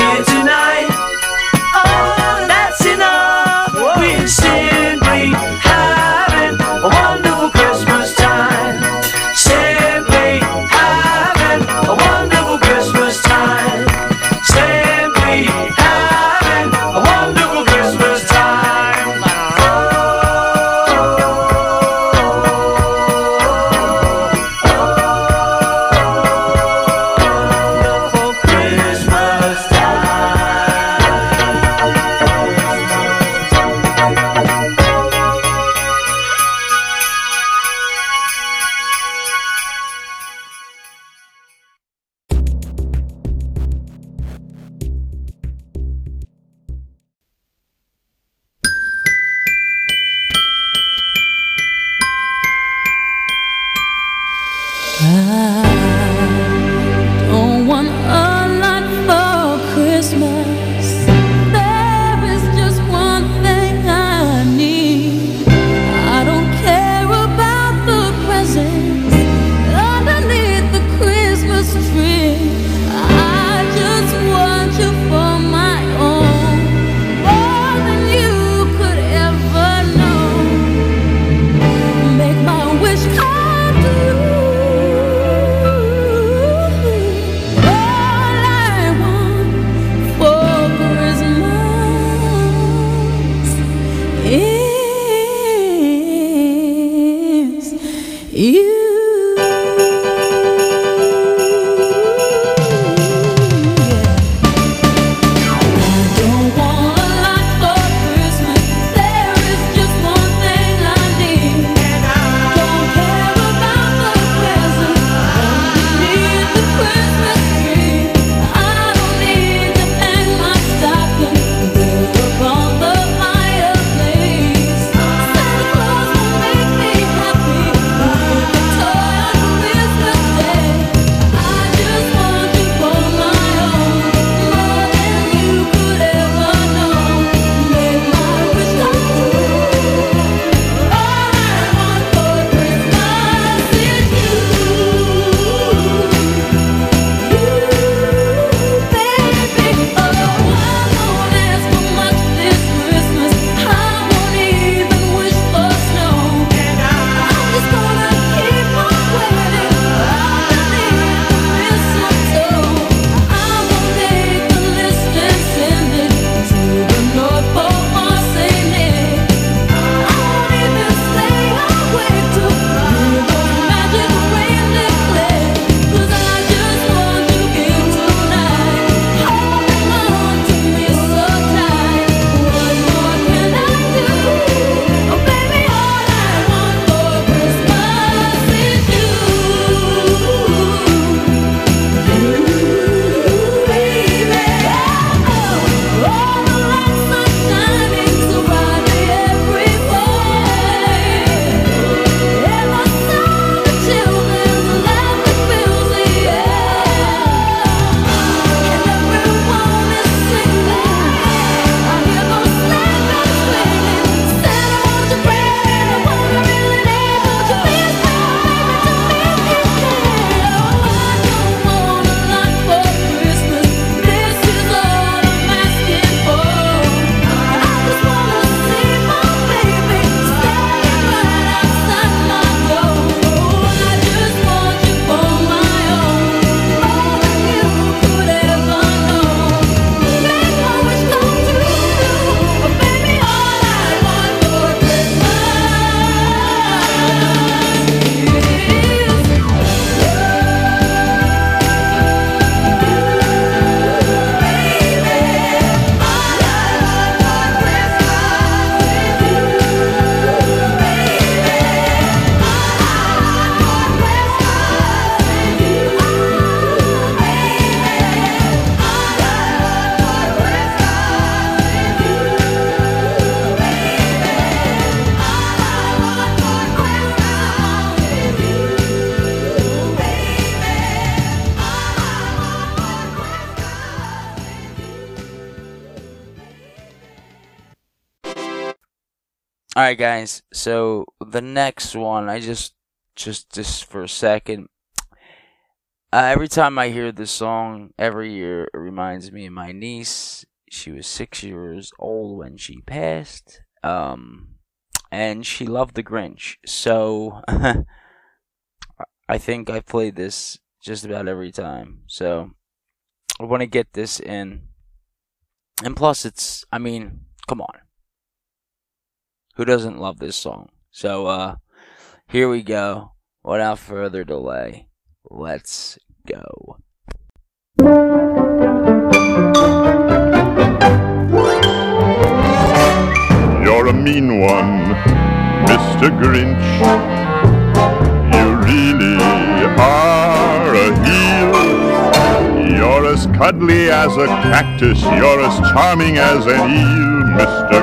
[SPEAKER 16] here tonight. Oh, that's enough. We're simply having a wonderful Christmas time. Simply having a wonderful Christmas time. Simply having a wonderful Christmas time. Wonderful Christmas
[SPEAKER 6] I don't want a lot for Christmas. There is just one thing I need. I don't care about the presents underneath the Christmas tree. I just want you for my own, more than you could ever know. Make my wish come true.
[SPEAKER 2] Alright guys, so the next one, I just for a second, Every time I hear this song every year, it reminds me of my niece. She was 6 years old when she passed, and she loved The Grinch. So I think I played this just about every time. So I want to get this in. And plus, it's, I mean, come on. Who doesn't love this song? So here we go. Without further delay. Let's go.
[SPEAKER 5] You're a mean one, Mr. Grinch. You really are a heel. You're as cuddly as a cactus. You're as charming as an eel, Mr.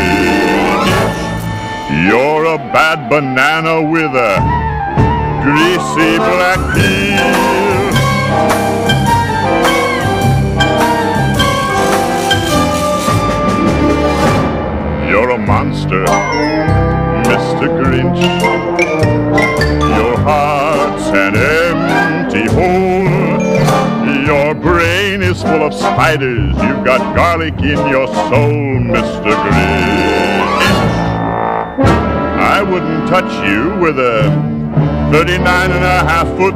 [SPEAKER 5] Grinch. You're a bad banana with a greasy black peel. You're a monster, Mr. Grinch. Your heart's an empty hole. Your brain is full of spiders. You've got garlic in your soul, Mr. Grinch. I wouldn't touch you with a 39.5-foot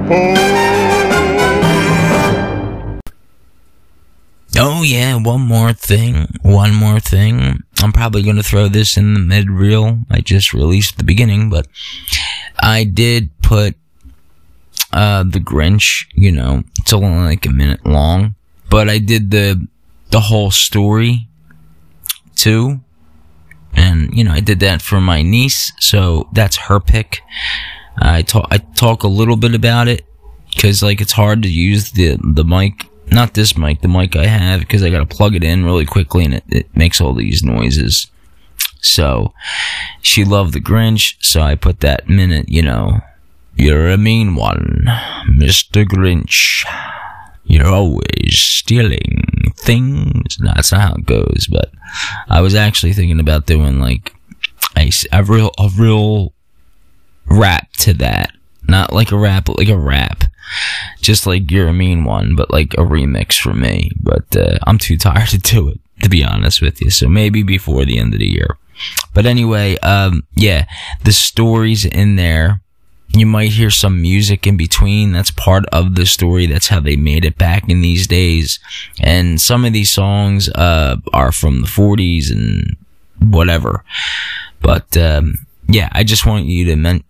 [SPEAKER 5] pole.
[SPEAKER 2] Oh yeah, one more thing. I'm probably going to throw this in the mid-reel. I just released the beginning, but I did put The Grinch, you know, it's only like a minute long, but I did the whole story too. And, you know, I did that for my niece, so that's her pick. I talk a little bit about it, because, like, it's hard to use the mic, not this mic, the mic I have, because I gotta plug it in really quickly, and it makes all these noises. So, she loved The Grinch, so I put that minute, you know, you're a mean one, Mr. Grinch. You're always stealing things. No, that's not how it goes, but I was actually thinking about doing, like, a real rap to that. Not like a rap, but like a rap. Just like You're a Mean One, but like a remix for me. But I'm too tired to do it, to be honest with you. So maybe before the end of the year. But anyway, yeah, the story's in there. You might hear some music in between. That's part of the story. That's how they made it back in these days. And some of these songs are from the 40s and whatever. But yeah, I just want you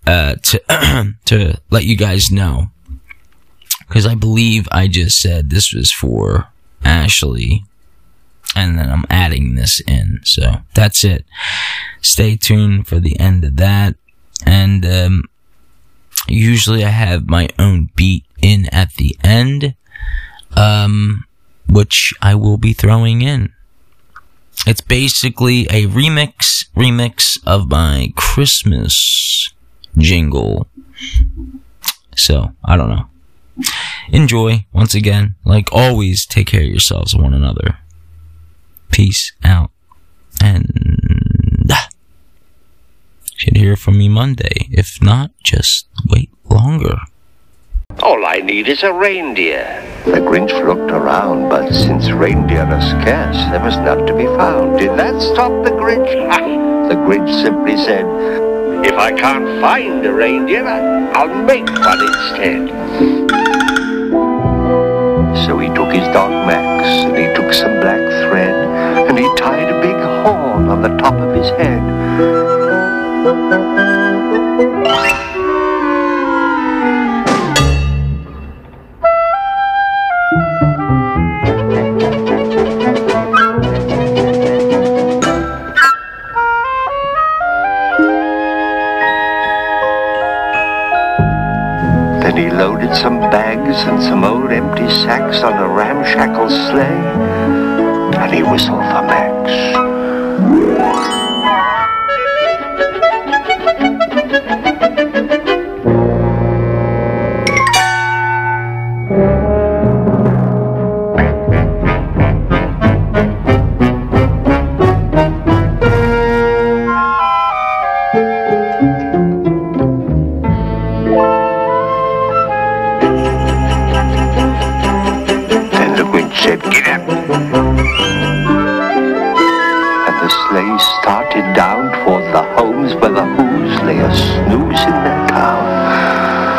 [SPEAKER 2] to let you guys know, because I believe I just said this was for Ashley, and then I'm adding this in. So that's it. Stay tuned for the end of that. And usually I have my own beat in at the end, which I will be throwing in. It's basically a remix of my Christmas jingle. So, I don't know. Enjoy, once again. Like always, take care of yourselves and one another. Peace out. And should hear from me Monday. If not, just wait longer.
[SPEAKER 3] All I need is a reindeer. The Grinch looked around, but since reindeer are scarce, there was none to be found. Did that stop the Grinch? The Grinch simply said, if I can't find a reindeer, I'll make one instead. So he took his dog Max, and he took some black thread, and he tied a big horn on the top of his head. Then he loaded some bags and some old empty sacks on a ramshackle sleigh, and he whistled for Max. started down toward the homes where the Who's lay a snooze in their town.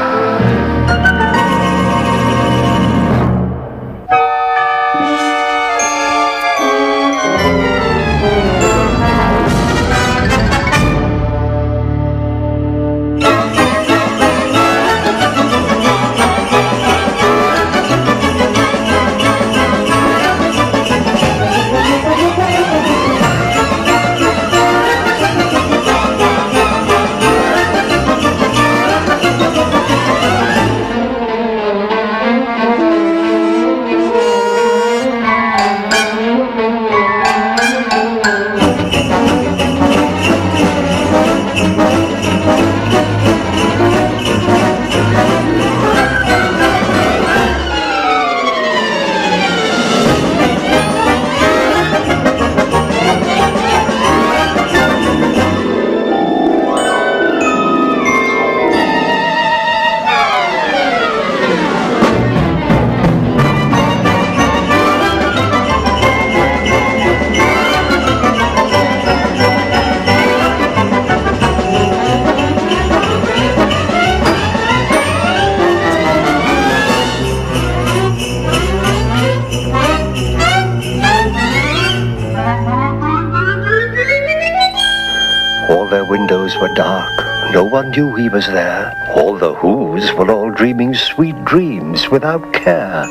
[SPEAKER 3] Windows were dark. No one knew he was there. All the Who's were all dreaming sweet dreams without care.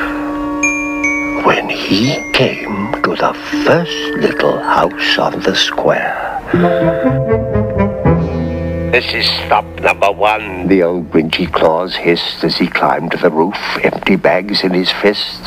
[SPEAKER 3] When he came to the first little house on the square. This is stop number 1, the old Grinchy Claus hissed as he climbed to the roof, empty bags in his fist.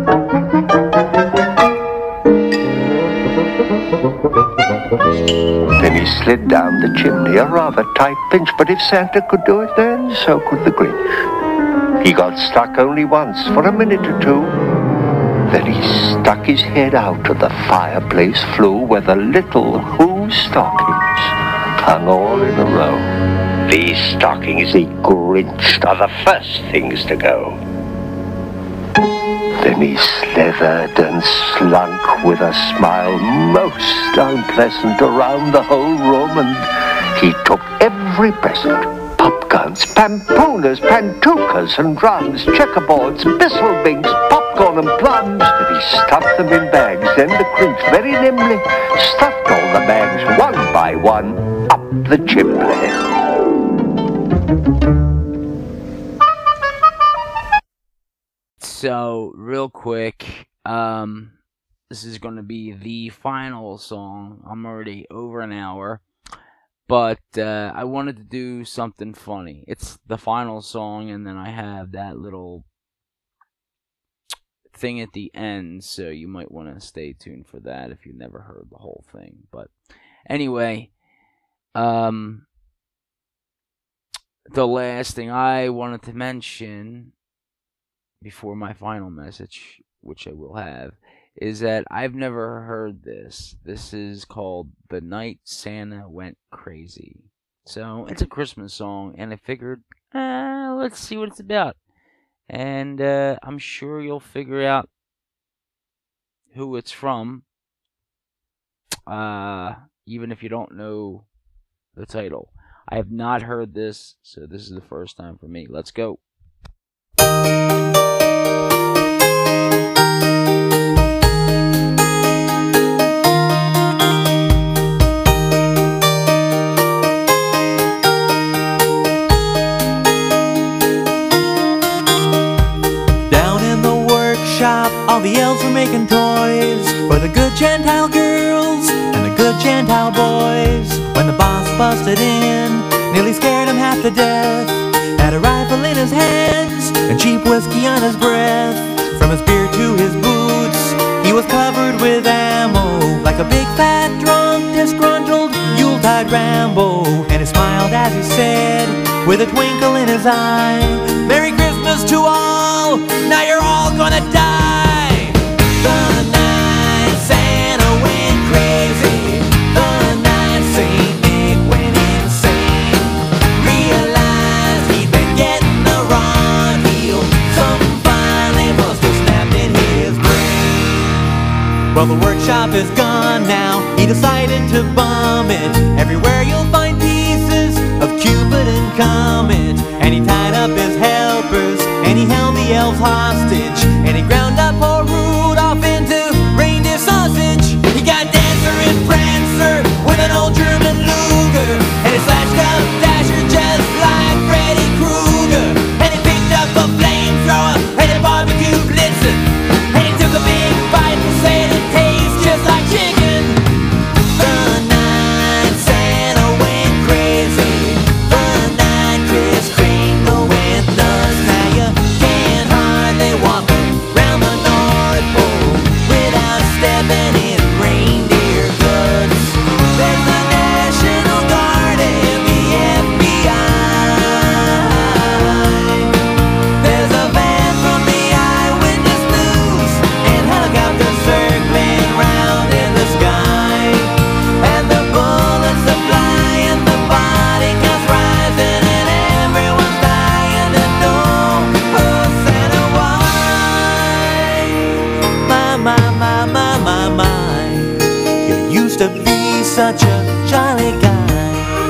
[SPEAKER 3] Then he slid down the chimney, a rather tight pinch, but if Santa could do it then, so could the Grinch. He got stuck only once, for a minute or two. Then he stuck his head out of the fireplace flue where the little Who stockings hung all in a row. These stockings he Grinched are the first things to go. Then he slithered and slunk with a smile most unpleasant around the whole room, and he took every present. Popguns, pampooners, pantookas and drums, checkerboards, bistlebinks, popcorn and plums. And he stuffed them in bags. Then the Grinch very nimbly stuffed all the bags one by one up the chimney.
[SPEAKER 2] So, real quick, this is going to be the final song. I'm already over an hour, but I wanted to do something funny. It's the final song, and then I have that little thing at the end, so you might want to stay tuned for that if you've never heard the whole thing. But anyway, the last thing I wanted to mention before my final message, which I will have, is that I've never heard this. This is called The Night Santa Went Crazy. So, it's a Christmas song, and I figured, let's see what it's about. And I'm sure you'll figure out who it's from, even if you don't know the title. I have not heard this, so this is the first time for me. Let's go.
[SPEAKER 17] All the elves were making toys for the good Gentile girls and the good Gentile boys. When the boss busted in, nearly scared him half to death. Had a rifle in his hands and cheap whiskey on his breath. From his beard to his boots, he was covered with ammo, like a big fat drunk, disgruntled Yuletide Rambo. And he smiled as he said, with a twinkle in his eye, "Merry Christmas to all, now you're all gonna die." The night Santa went crazy, the night Saint Nick went insane. Realized he'd been getting the wrong deal. Something finally must have snapped in his brain. Well, the workshop is gone now. He decided to bomb it. Everywhere you'll find pieces of Cupid and Comet. And he tied up his helpers, and he held the elves hostage. And he ground up poor Rudolph into reindeer sausage. He got Dancer and Prancer with an old German Luger. And he slashed up Dasher just like Freddy Krueger. And he picked up a flamethrower, and he barbecued Blitzen. And he took a big bite and said it tastes just like chicken. The night Santa went crazy. The night Kris Kringle went nuts. Now you can't hardly walk around the North Pole without stepping in reindeer guts. There's the National Guard and the FBI. There's a van from the Eyewitness News and helicopters circling round in the sky. And the bullets are flying, the body counts rising, and everyone's dying to know who Santa was. My. You used to be such a jolly guy.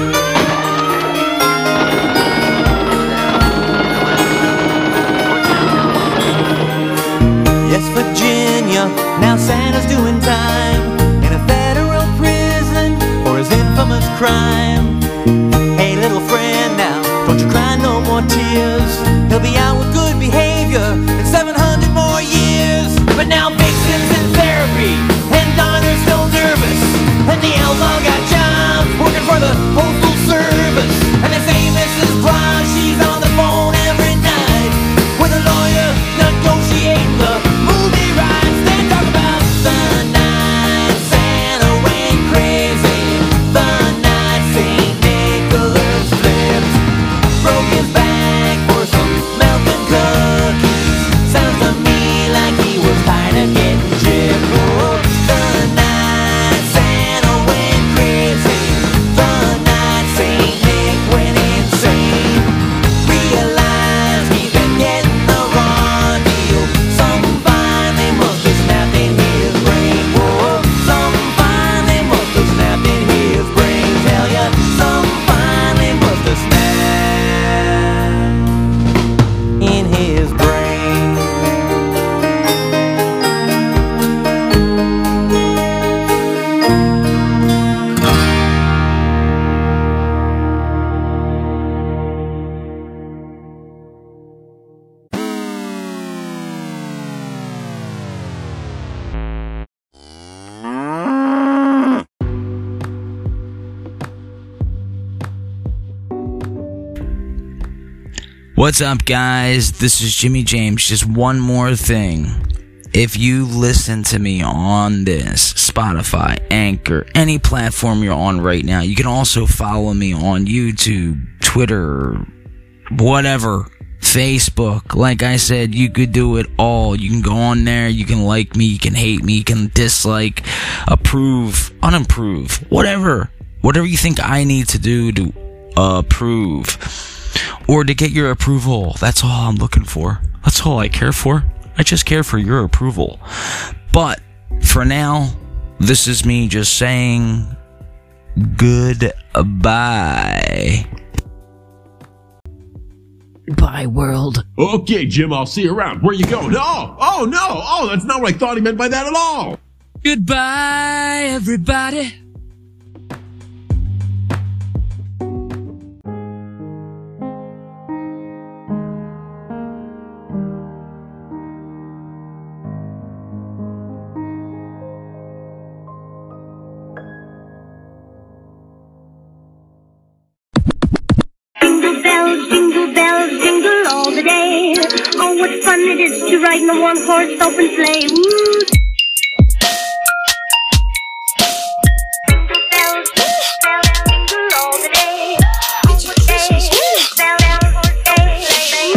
[SPEAKER 17] Yes, Virginia, now Santa's doing time in a federal prison for his infamous crime. Hey, little friend, now, don't you cry no more tears. He'll be out with good behavior in 700 more years. But now Vixen's in therapy, and Donner's still nervous, and the elves all got jobs working for the Postal Service. And they say Mrs. Claus, she's on the phone every night with a lawyer negotiating the movie rights. They talk about the night Santa went crazy, the night St. Nicholas flipped, broke his back for some milk and cookies. Sounds to me like he was tired of getting gypped. Oh, the night Santa went crazy, the night St. Nick went insane. Realized he'd been getting the raw deal. Something finally must have snapped in his brain. Whoa, something finally must have snapped in his brain. Tell ya, something finally must have snapped in his brain.
[SPEAKER 2] What's up, guys? This is Jimmy James. Just one more thing. If you listen to me on this, Spotify, Anchor, any platform you're on right now, you can also follow me on YouTube, Twitter, whatever, Facebook. Like I said, you could do it all. You can go on there, you can like me, you can hate me, you can dislike, approve, unapprove, whatever. Whatever you think I need to do to approve. Or to get your approval. That's all I'm looking for. That's all I care for. I just care for your approval. But for now, this is me just saying goodbye.
[SPEAKER 18] Bye, world.
[SPEAKER 19] Okay, Jim, I'll see you around. Where you going? Oh, no. Oh, that's not what I thought he meant by that at all.
[SPEAKER 18] Goodbye, everybody.
[SPEAKER 6] Jingle bells, jingle all the day. Oh, what fun it is to ride in a one-horse open sleigh. Woo! Jingle bells, jingle all the day. Oh, what day? Bell, horse, sleigh.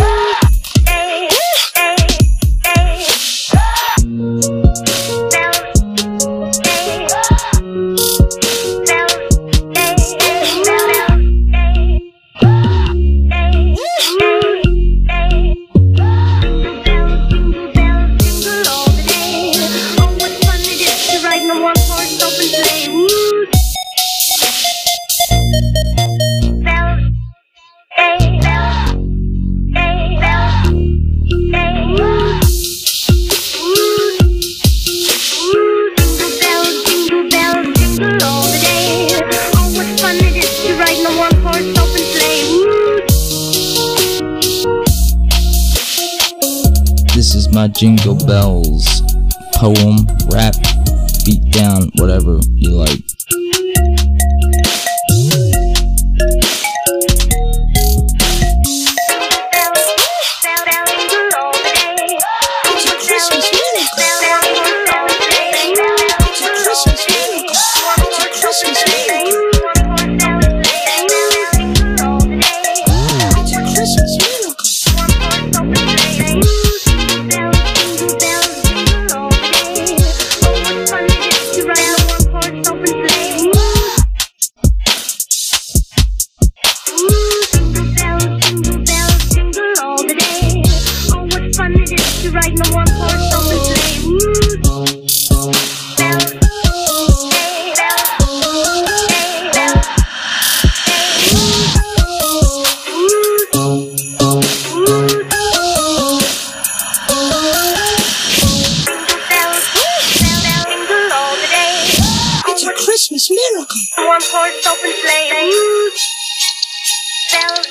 [SPEAKER 2] my Jingle Bells poem, rap, beat down, whatever you like.
[SPEAKER 16] Christmas miracle. One horse open sleigh. Bells